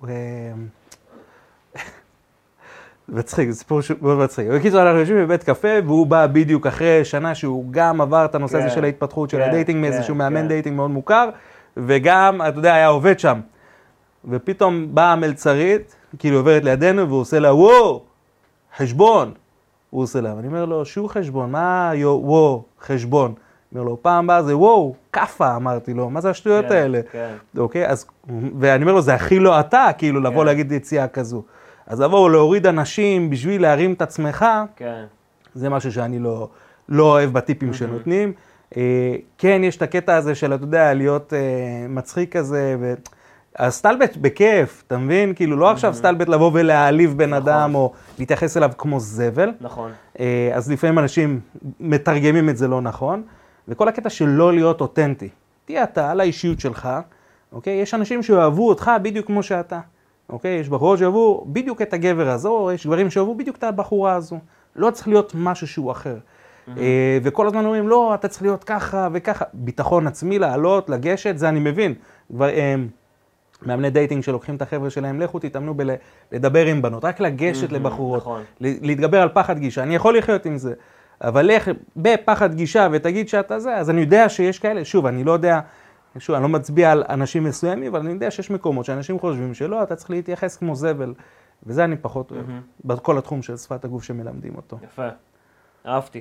מצחיק, זה סיפור מאוד מצחיק. בקיצור, אנחנו יושבים בבית קפה, והוא בא בדיוק אחרי שנה שהוא גם עבר את הנושא הזה של ההתפתחות של הדייטינג, מאיזשהו מאמן דייטינג מאוד מוכר, וגם, אתה יודע, היה עובד שם. ופתאום באה המלצרית, כאילו עוברת לידינו, והוא עושה לה, וואו, חשבון. הוא עושה לה, ואני אומר לו, שו חשבון? מה, וואו, חשבון? אומר לו, פעם באה זה, וואו, קפה, אמרתי לו, מה זה השטויות האלה? אוקיי, אז, ואני אומר לו, זה הכי לא אתה, כאילו, לבוא להגיד יציאה כזו. אז לבוא להוריד אנשים בשביל להרים את עצמך, זה משהו שאני לא, לא אוהב בטיפים שנותנים. כן, יש את הקטע הזה של, אתה יודע, להיות מצחיק כזה, הסטלבט בכיף, אתה מבין? כאילו, לא עכשיו סטלבט לבוא ולהעליב בן אדם, או להתייחס אליו כמו זבל. נכון. אז לפעמים אנשים מתרגמים את זה לא נכון, וכל הקטע של לא להיות אותנטי. תהיה אתה על האישיות שלך, אוקיי? יש אנשים שאוהבו אותך בדיוק כמו שאתה. אוקיי? יש בחורות שאוהבו בדיוק את הגבר הזו, יש גברים שאוהבו בדיוק את הבחורה הזו. לא צריך להיות משהו שהוא אחר. וכל הזמן אומרים, לא, אתה צריך להיות ככה וככה. ביטחון עצמי, לעלות, לגשת, זה אני מבין. כבר, מאמני דייטינג שלוקחים את החבר'ה שלהם, לכו תתאמנו בלדבר עם בנות, רק לגשת לבחורות, נכון. להתגבר על פחד גישה. אני יכול לחיות עם זה, אבל לך בפחד גישה ותגיד שאתה זה, אז אני יודע שיש כאלה, שוב, אני לא יודע, שוב, אני לא מצביע על אנשים מסוימים, אבל אני יודע שיש מקומות שאנשים חושבים שלא, אתה צריך להתייחס כמו זבל וזה אני פחות אוהב, בכל התחום של שפת הגוף שמלמדים אותו. יפה, אהבתי.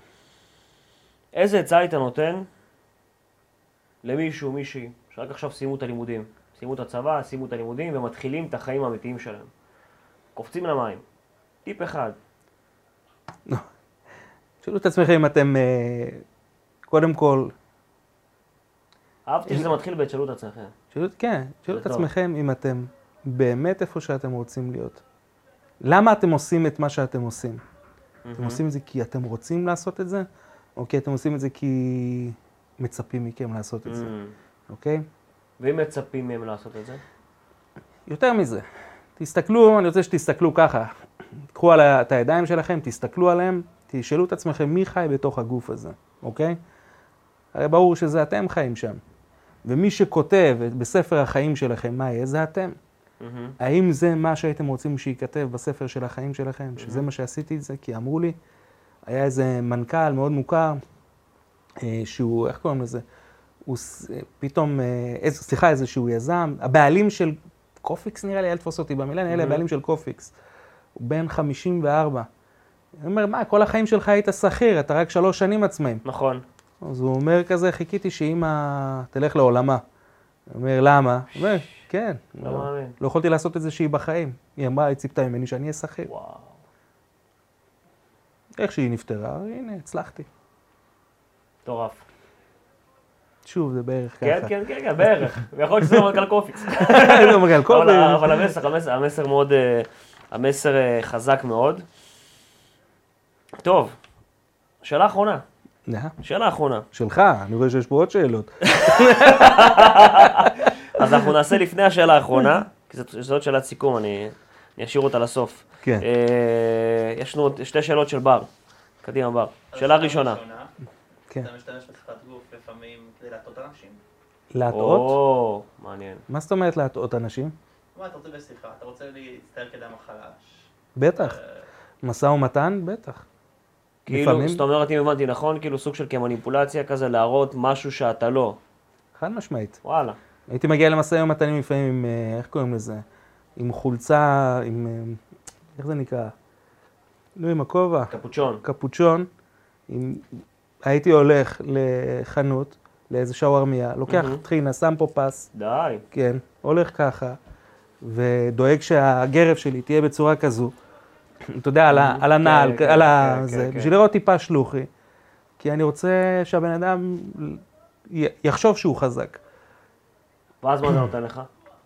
איזה עצה היית נותן למישהו, מישהי, שרק עכשיו סיימו את הלימודים, סיימו את הצבא, סיימו את הלימודים ומתחילים את החיים האמיתיים שלהם. קופצים למים. טיפ אחד. לא. תשאלו את עצמכם אם אתם, קודם כל... אהבתי שזה מתחיל בתשאלו את עצמכם. כן, תשאלו את עצמכם אם אתם באמת איפה שאתם רוצים להיות. למה אתם עושים את מה שאתם עושים? אתם עושים את זה כי אתם רוצים לעשות את זה, או כי אתם עושים את זה כי מצפים מכם לעשות את זה, אוקיי? ואם מצפים מהם לעשות את זה? יותר מזה. תסתכלו, אני רוצה שתסתכלו ככה. תקחו על את הידיים שלכם, תסתכלו עליהם, תשאלו את עצמכם מי חי בתוך הגוף הזה, אוקיי? הרי ברור שזה אתם חיים שם. ומי שכותב בספר החיים שלכם מה יהיה, זה אתם. Mm-hmm. האם זה מה שהייתם רוצים שייכתב בספר של החיים שלכם? Mm-hmm. שזה מה שעשיתי את זה, כי אמרו לי, היה איזה מנכ"ל מאוד מוכר, שהוא, איך קוראים לזה? הוא פתאום, איז, סליחה, איזשהו יזם, הבעלים של קופיקס נראה לי, אל תפוס אותי במילה, נראה לי הבעלים של קופיקס. הוא בן חמישים וארבע. הוא אומר, מה, כל החיים שלך היית שכיר, אתה רק שלוש שנים עצמאים. נכון. אז הוא אומר כזה, חיכיתי שאמא תלך לעולמה. הוא אומר, למה? הוא אומר, כן. לא מאמין. לא יכולתי לעשות את זה שהיא בחיים. היא אמרה, היא ציפתה ממני שאני אהיה שכיר. וואו. איך שהיא נפטרה, הנה, הצלחתי. מטורף. שוב, זה בערך ככה. כן, כן, כן, כן, בערך. ויכול להיות שזה מנכ"ל קופיקס. זה מנכ"ל קופיקס. אבל המסר, המסר, המסר מאוד, המסר חזק מאוד. טוב, שאלה אחרונה. שאלה אחרונה. שלך, אני רואה שיש פה עוד שאלות. אז אנחנו נעשה לפני השאלה האחרונה, כי זאת שאלת סיכום, אני אשאיר אותה לסוף. כן. יש לנו שתי שאלות של בר. קדימה בר. שאלה ראשונה. אתה משתמש בשפת גוף לפעמים כדי להטעות אנשים? להטעות? או, מעניין. מה זאת אומרת להטעות אנשים? מה, אתה רוצה בשיחה, אתה רוצה להצטער כאדם החלש. בטח. משא ומתן? בטח. כאילו, זאת אומרת, אם הבנתי נכון, כאילו סוג של כמניפולציה כזה, להראות משהו שאתה לא. חד משמעית. וואלה. הייתי מגיע למשא ומתנים לפעמים עם, איך קוראים לזה? עם חולצה, עם, איך זה נקרא? לא עם הכובע. קפוצ'ון. קפוצ'ון. עם, הייתי הולך לחנות, לאיזה שווארמיה, לוקח טחינה, שם פה פס. די. כן, הולך ככה, ודואג שהגרב שלי תהיה בצורה כזו. אתה יודע, על הנעל, על זה, בשביל לראות טיפה שלוחי. כי אני רוצה שהבן אדם יחשוב שהוא חזק. ואז מה זה נותן לך?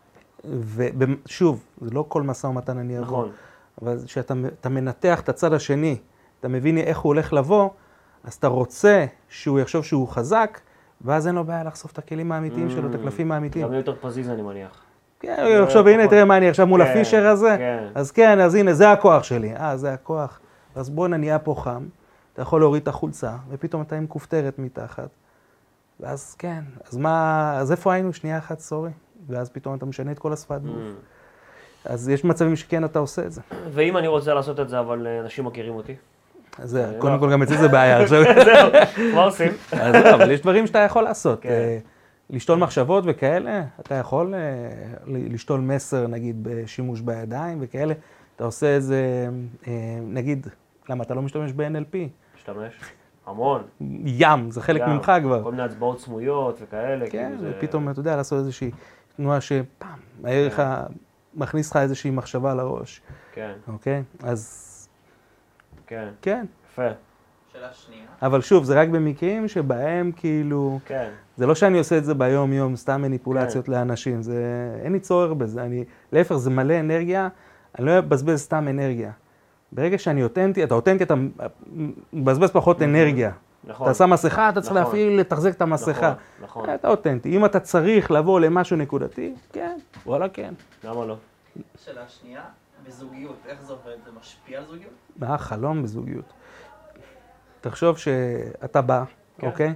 ושוב, זה לא כל משא ומתן אני אבוא. נכון. אבל כשאתה מנתח את הצד השני, אתה מבין איך הוא הולך לבוא, אז אתה רוצה שהוא יחשוב שהוא חזק, ואז אין לו בעיה לחשוף את הכלים האמיתיים שלו, את הקלפים האמיתיים. גם יותר פזיז אני מניח. כן, עכשיו הנה, תראה מה אני עכשיו מול הפישר הזה. אז כן, אז הנה, זה הכוח שלי. אה, זה הכוח. אז בוא נהיה פה חם, אתה יכול להוריד את החולצה, ופתאום אתה עם כופתרת מתחת. ואז כן, אז מה, אז איפה היינו? שנייה אחת, סורי. ואז פתאום אתה משנה את כל השפת גוף. אז יש מצבים שכן אתה עושה את זה. ואם אני רוצה לעשות את זה, אבל אנשים מכירים אותי? אז קודם כל גם אצלי זה בעיה. זהו, מה עושים? אז לא, אבל יש דברים שאתה יכול לעשות. לשתול מחשבות וכאלה, אתה יכול לשתול מסר, נגיד, בשימוש בידיים וכאלה. אתה עושה איזה, נגיד, למה אתה לא משתמש ב-אן אל פי? משתמש? המון. ים, זה חלק ממך כבר. כל מיני הצבעות סמויות וכאלה. כן, ופתאום, אתה יודע, לעשות איזושהי תנועה שפעם, הערך מכניס לך איזושהי מחשבה לראש. כן. אוקיי? אז... כן. כן. יפה. שאלה שנייה. אבל שוב, זה רק במקרים שבהם כאילו... כן. זה לא שאני עושה את זה ביום-יום, סתם מניפולציות לאנשים. זה... אין לי צורך בזה. אני... להפך, זה מלא אנרגיה, אני לא אבזבז סתם אנרגיה. ברגע שאני אותנטי, אתה אותנטי, אתה מבזבז פחות אנרגיה. נכון. אתה שם מסכה, אתה צריך להפעיל, לתחזק את המסכה. נכון. אתה אותנטי. אם אתה צריך לבוא למשהו נקודתי, כן, וואלה כן. למה לא? שאלה שנייה, בזוגיות, איך זה עובד? זה משפיע על זוגיות? מה החלום בזוגיות? תחשוב שאתה בא, אוקיי?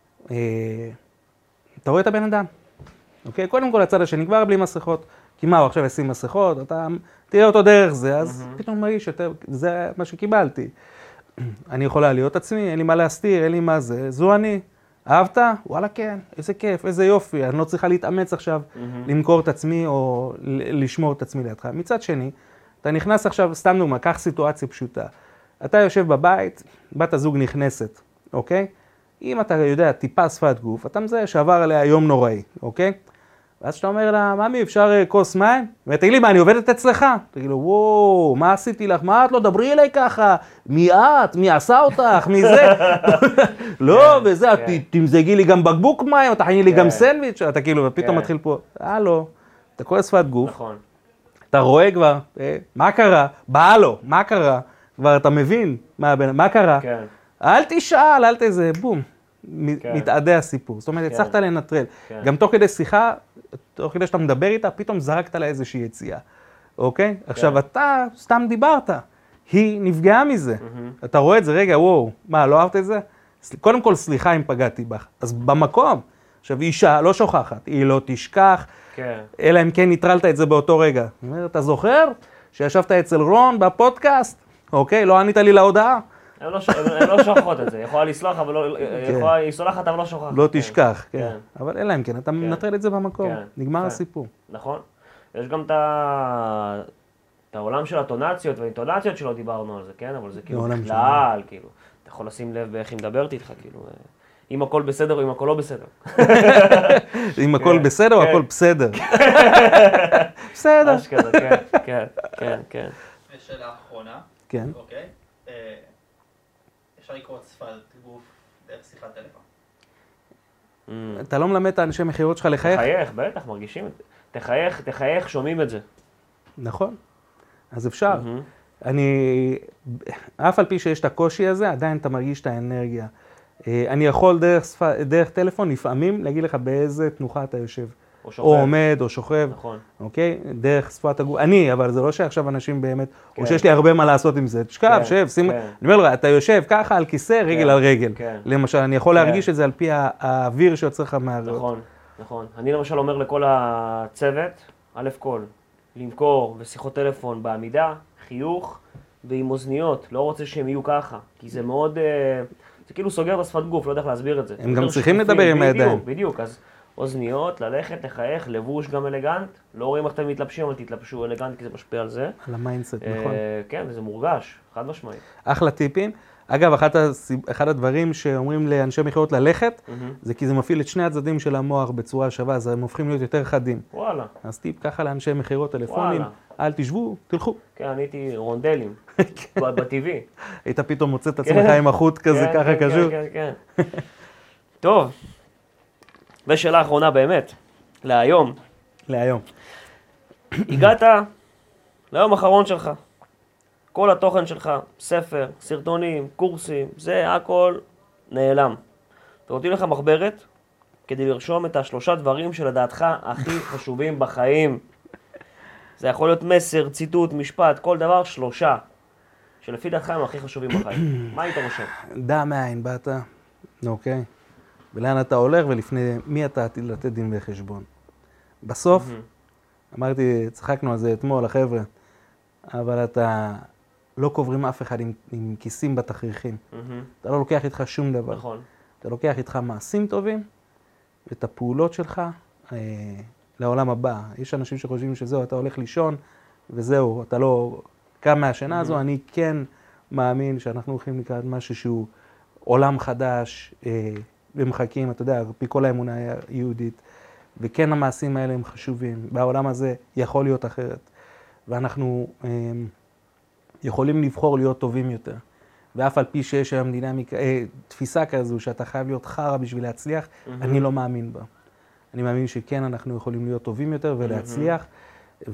אתה רואה את הבן אדם, אוקיי? קודם כל הצד השני כבר בלי מסכות, כי מה, הוא עכשיו ישים מסכות, אתה תראה אותו דרך זה, אז פתאום מרגיש יותר, זה מה שקיבלתי. אני יכולה להיות עצמי, אין לי מה להסתיר, אין לי מה זה, זו אני. אהבת? וואלה כן, איזה כיף, איזה יופי, אני לא צריכה להתאמץ עכשיו למכור את עצמי או לשמור את עצמי לידך. מצד שני, אתה נכנס עכשיו, סתם דוגמה, קח סיטואציה פשוטה. אתה יושב בבית, בת הזוג נכנסת, אוקיי? אם אתה יודע, טיפה שפת גוף, אתה מזהה שעבר עליה יום נוראי, אוקיי? ואז שאתה אומר לה, ממי, אפשר כוס מים? ותגיד לי, מה, אני עובדת אצלך? תגיד לו, וואו, מה עשיתי לך? מה את לא דברי אליי ככה? מי את? מי עשה אותך? מי זה? לא, וזה, תמזגי לי גם בקבוק מים, תכני לי גם סנדוויץ', אתה כאילו, ופתאום מתחיל פה, הלו, אתה כל שפת גוף. נכון. אתה רואה כבר, מה קרה? בא לו, מה קרה? כבר אתה מבין, מה קרה? כן. אל תשאל, אל תזה, בום. מתעדה הסיפור. זאת אומרת, הצלחת לנטרל. גם תוך כדי שיחה, תוך כדי שאתה מדבר איתה, פתאום זרקת לה איזושהי יציאה. אוקיי? עכשיו, אתה סתם דיברת. היא נפגעה מזה. אתה רואה את זה, רגע, וואו, מה, לא אהבת את זה? קודם כל, סליחה אם פגעתי בך. אז במקום, עכשיו, אישה לא שוכחת, היא לא תשכח, אלא אם כן ניטרלת את זה באותו רגע. זאת אומרת, אתה זוכר שישבת אצל רון בפודקאסט? אוקיי, לא ענית לי להודעה? הן לא שוכחות את זה, יכולה לסלוח, אבל לא, היא סולחת, אבל לא שוכחת. לא תשכח, כן. אבל אלא אם כן, אתה מנטרל את זה במקום, נגמר הסיפור. נכון. יש גם את העולם של הטונציות והאינטונציות שלא דיברנו על זה, כן? אבל זה כאילו בכלל, כאילו, אתה יכול לשים לב באיך היא מדברת איתך, כאילו, אם הכל בסדר או אם הכל לא בסדר. אם הכל בסדר או הכל בסדר. בסדר. אשכרה, כן, כן, כן, כן. ושאלה אחרונה. כן. אוקיי. אפשר לקרוא שפת גוף דרך שיחת טלפון. אתה לא מלמד את האנשי מכירות שלך לחייך? תחייך, בטח, מרגישים את זה. תחייך, תחייך, שומעים את זה. נכון. אז אפשר. אני, אף על פי שיש את הקושי הזה, עדיין אתה מרגיש את האנרגיה. אני יכול דרך, דרך טלפון לפעמים להגיד לך באיזה תנוחה אתה יושב. או שוכב. או עומד, או שוכב. נכון. אוקיי? דרך שפת הגוף. אני, אבל זה לא שעכשיו אנשים באמת, כן. או שיש לי הרבה מה לעשות עם זה. תשכב, כן, שב, שים... כן. אני אומר לך, אתה יושב ככה על כיסא, רגל כן, על רגל. כן. למשל, אני יכול כן. להרגיש את זה על פי האוויר שיוצא לך מהריאות. נכון, נכון. אני למשל אומר לכל הצוות, א' כל, למכור ושיחות טלפון בעמידה, חיוך ועם אוזניות. לא רוצה שהם יהיו ככה, כי זה מאוד... זה כאילו סוגר את השפת גוף, לא יודע איך להסביר את זה. הם גם צריכים לדבר עם הידיים. בדיוק, בדיוק. אז אוזניות, ללכת, לחייך, לבוש גם אלגנט. לא רואים איך אתם מתלבשים, אבל תתלבשו אלגנט, כי זה משפיע על זה. על המיינדסט, נכון. כן, וזה מורגש, חד משמעית. אחלה טיפים. אגב, אחד הדברים שאומרים לאנשי מכירות ללכת, זה כי זה מפעיל את שני הצדדים של המוח בצורה שווה, אז הם הופכים להיות יותר חדים. וואלה. אז טיפ ככה לאנשי מכירות טלפונים, אל תשבו, תלכו. כן, אני הייתי רונדלים, בטבעי. היית פתאום מוצא את עצמך עם החוט כזה, ככה קשור. כן, כן, כן. טוב. ושאלה האחרונה באמת, להיום. להיום. הגעת ליום האחרון שלך. כל התוכן שלך, ספר, סרטונים, קורסים, זה הכל נעלם. ונותנים לך מחברת כדי לרשום את השלושה דברים שלדעתך הכי חשובים בחיים. זה יכול להיות מסר, ציטוט, משפט, כל דבר, שלושה. שלפי דעתך הם הכי חשובים בחיים. מה היית רושם? דע מאין באת, אוקיי. ולאן אתה הולך ולפני מי אתה עתיד לתת דין וחשבון. בסוף, אמרתי, צחקנו על זה אתמול, החבר'ה, אבל אתה לא קוברים אף אחד עם, עם כיסים בתכריכים. אתה לא לוקח איתך שום דבר. נכון. אתה לוקח איתך מעשים טובים, ואת הפעולות שלך אה, לעולם הבא. יש אנשים שחושבים שזהו, אתה הולך לישון, וזהו, אתה לא קם מהשינה הזו. אני כן מאמין שאנחנו הולכים לקראת משהו שהוא עולם חדש, אה, ומחכים, אתה יודע, פי כל האמונה היהודית, וכן המעשים האלה הם חשובים, והעולם הזה יכול להיות אחרת, ואנחנו אה, יכולים לבחור להיות טובים יותר, ואף על פי שיש היום דינמיקה, אה, תפיסה כזו שאתה חייב להיות חרא בשביל להצליח, mm-hmm. אני לא מאמין בה. אני מאמין שכן אנחנו יכולים להיות טובים יותר ולהצליח, mm-hmm.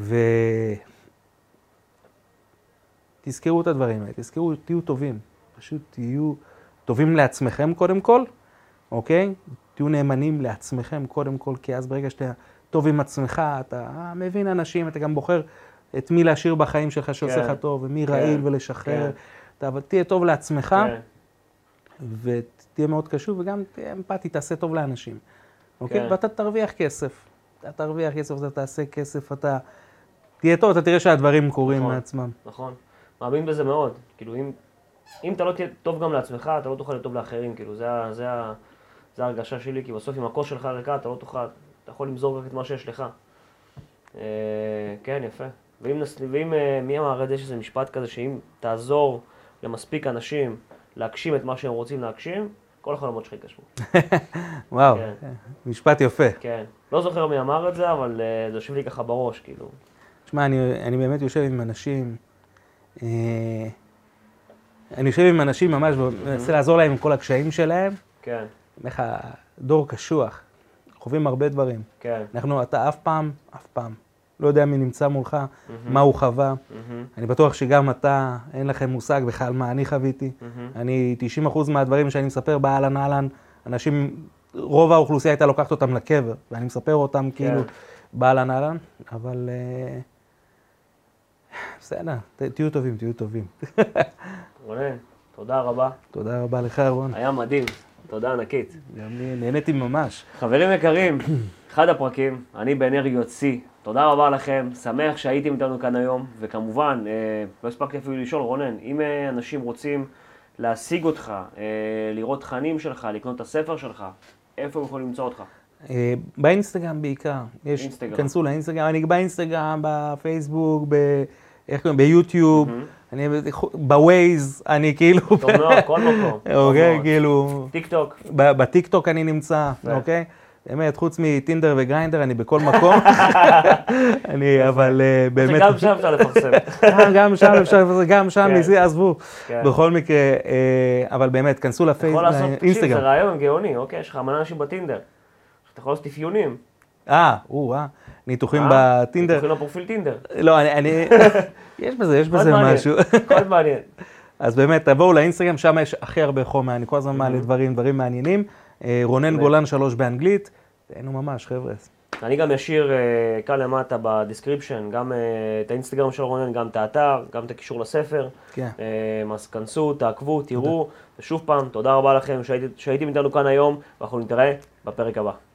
ותזכרו את הדברים האלה, תזכרו, תהיו טובים, פשוט תהיו טובים לעצמכם קודם כל, אוקיי? תהיו נאמנים לעצמכם קודם כל, כי אז ברגע שאתה טוב עם עצמך, אתה מבין אנשים, אתה גם בוחר את מי להשאיר בחיים שלך שעושה לך טוב, ומי רעיל ולשחרר. אתה תהיה טוב לעצמך, ותהיה מאוד קשור, וגם תהיה אמפתי, תעשה טוב לאנשים. אוקיי? ואתה תרוויח כסף. אתה תרוויח כסף, אתה תעשה כסף, אתה תהיה טוב, אתה תראה שהדברים קורים מעצמם. נכון. מאמין בזה מאוד. כאילו, אם אם אתה לא תהיה טוב גם לעצמך, אתה לא תוכל להיות טוב לאחרים, כאילו, זה, זה, זה ההרגשה שלי, כי בסוף עם הכוס שלך ריקה, אתה לא תוכל, אתה יכול למזור רק את מה שיש לך. אה, כן, יפה. ואם, נס... ואם אה, מי אמר את זה שזה משפט כזה, שאם תעזור למספיק אנשים להגשים את מה שהם רוצים להגשים, כל החלומות שלך יתגשמו. וואו, כן. משפט יפה. כן. לא זוכר מי אמר את זה, אבל אה, זה יושב לי ככה בראש, כאילו. תשמע, אני, אני באמת יושב עם אנשים, אה, אני יושב עם אנשים ממש, ומנסה לעזור להם עם כל הקשיים שלהם. כן, איך דור קשוח, חווים הרבה דברים. כן. אנחנו, אתה אף פעם, אף פעם, לא יודע מי נמצא מולך, מה הוא חווה. אני בטוח שגם אתה, אין לכם מושג בכלל מה אני חוויתי. אני, תשעים אחוז מהדברים שאני מספר באהלן אהלן, אנשים, רוב האוכלוסייה הייתה לוקחת אותם לקבר, ואני מספר אותם כאילו באהלן אהלן, אבל בסדר, תהיו טובים, תהיו טובים. רונן, תודה רבה. תודה רבה לך, רון. היה מדהים. תודה ענקית. גם נהניתי ממש. חברים יקרים, אחד הפרקים, אני באנרגיות שיא. תודה רבה לכם, שמח שהייתם איתנו כאן היום, וכמובן, אה, לא הספקתי אפילו לשאול, רונן, אם אה, אנשים רוצים להשיג אותך, אה, לראות תכנים שלך, לקנות את הספר שלך, איפה הם יכולים למצוא אותך? אה, באינסטגרם בעיקר. יש, אינסטגרם. כנסו לאינסטגרם, אני באינסטגרם, בפייסבוק, ב... איך קוראים? ביוטיוב, אני בווייז, אני כאילו... טוב מאוד, כל מקום. אוקיי, כאילו... טיק טוק. בטיק טוק אני נמצא, אוקיי? באמת, חוץ מטינדר וגריינדר, אני בכל מקום. אני, אבל באמת... גם שם אפשר לפרסם. גם שם אפשר לפרסם, גם שם כן. ניסי, עזבו. כן. בכל מקרה, אה, אבל באמת, כנסו אתה יכול לעשות, תקשיב, זה לאינסטגרם. רעיון גאוני, אוקיי? יש לך המון אנשים בטינדר. אתה יכול לעשות אפיונים. אה, או, אה, ניתוחים אה? בטינדר. ניתוחים לפרופיל טינדר. לא, אני, אני, יש בזה, יש בזה מעניין, משהו. מאוד מעניין. אז באמת, תבואו לאינסטגרם, שם יש הכי הרבה חומר, אני כל הזמן מעלה דברים, דברים מעניינים. אה, רונן גולן שלוש באנגלית, תהנו ממש, חבר'ה. אני גם אשאיר אה, כאן למטה בדיסקריפשן, גם אה, את האינסטגרם של רונן, גם את האתר, גם את הקישור לספר. כן. אה, אז כנסו, תעקבו, תראו, ושוב פעם, תודה רבה לכם שהייתם איתנו כאן היום, ואנחנו נתראה בפרק הבא.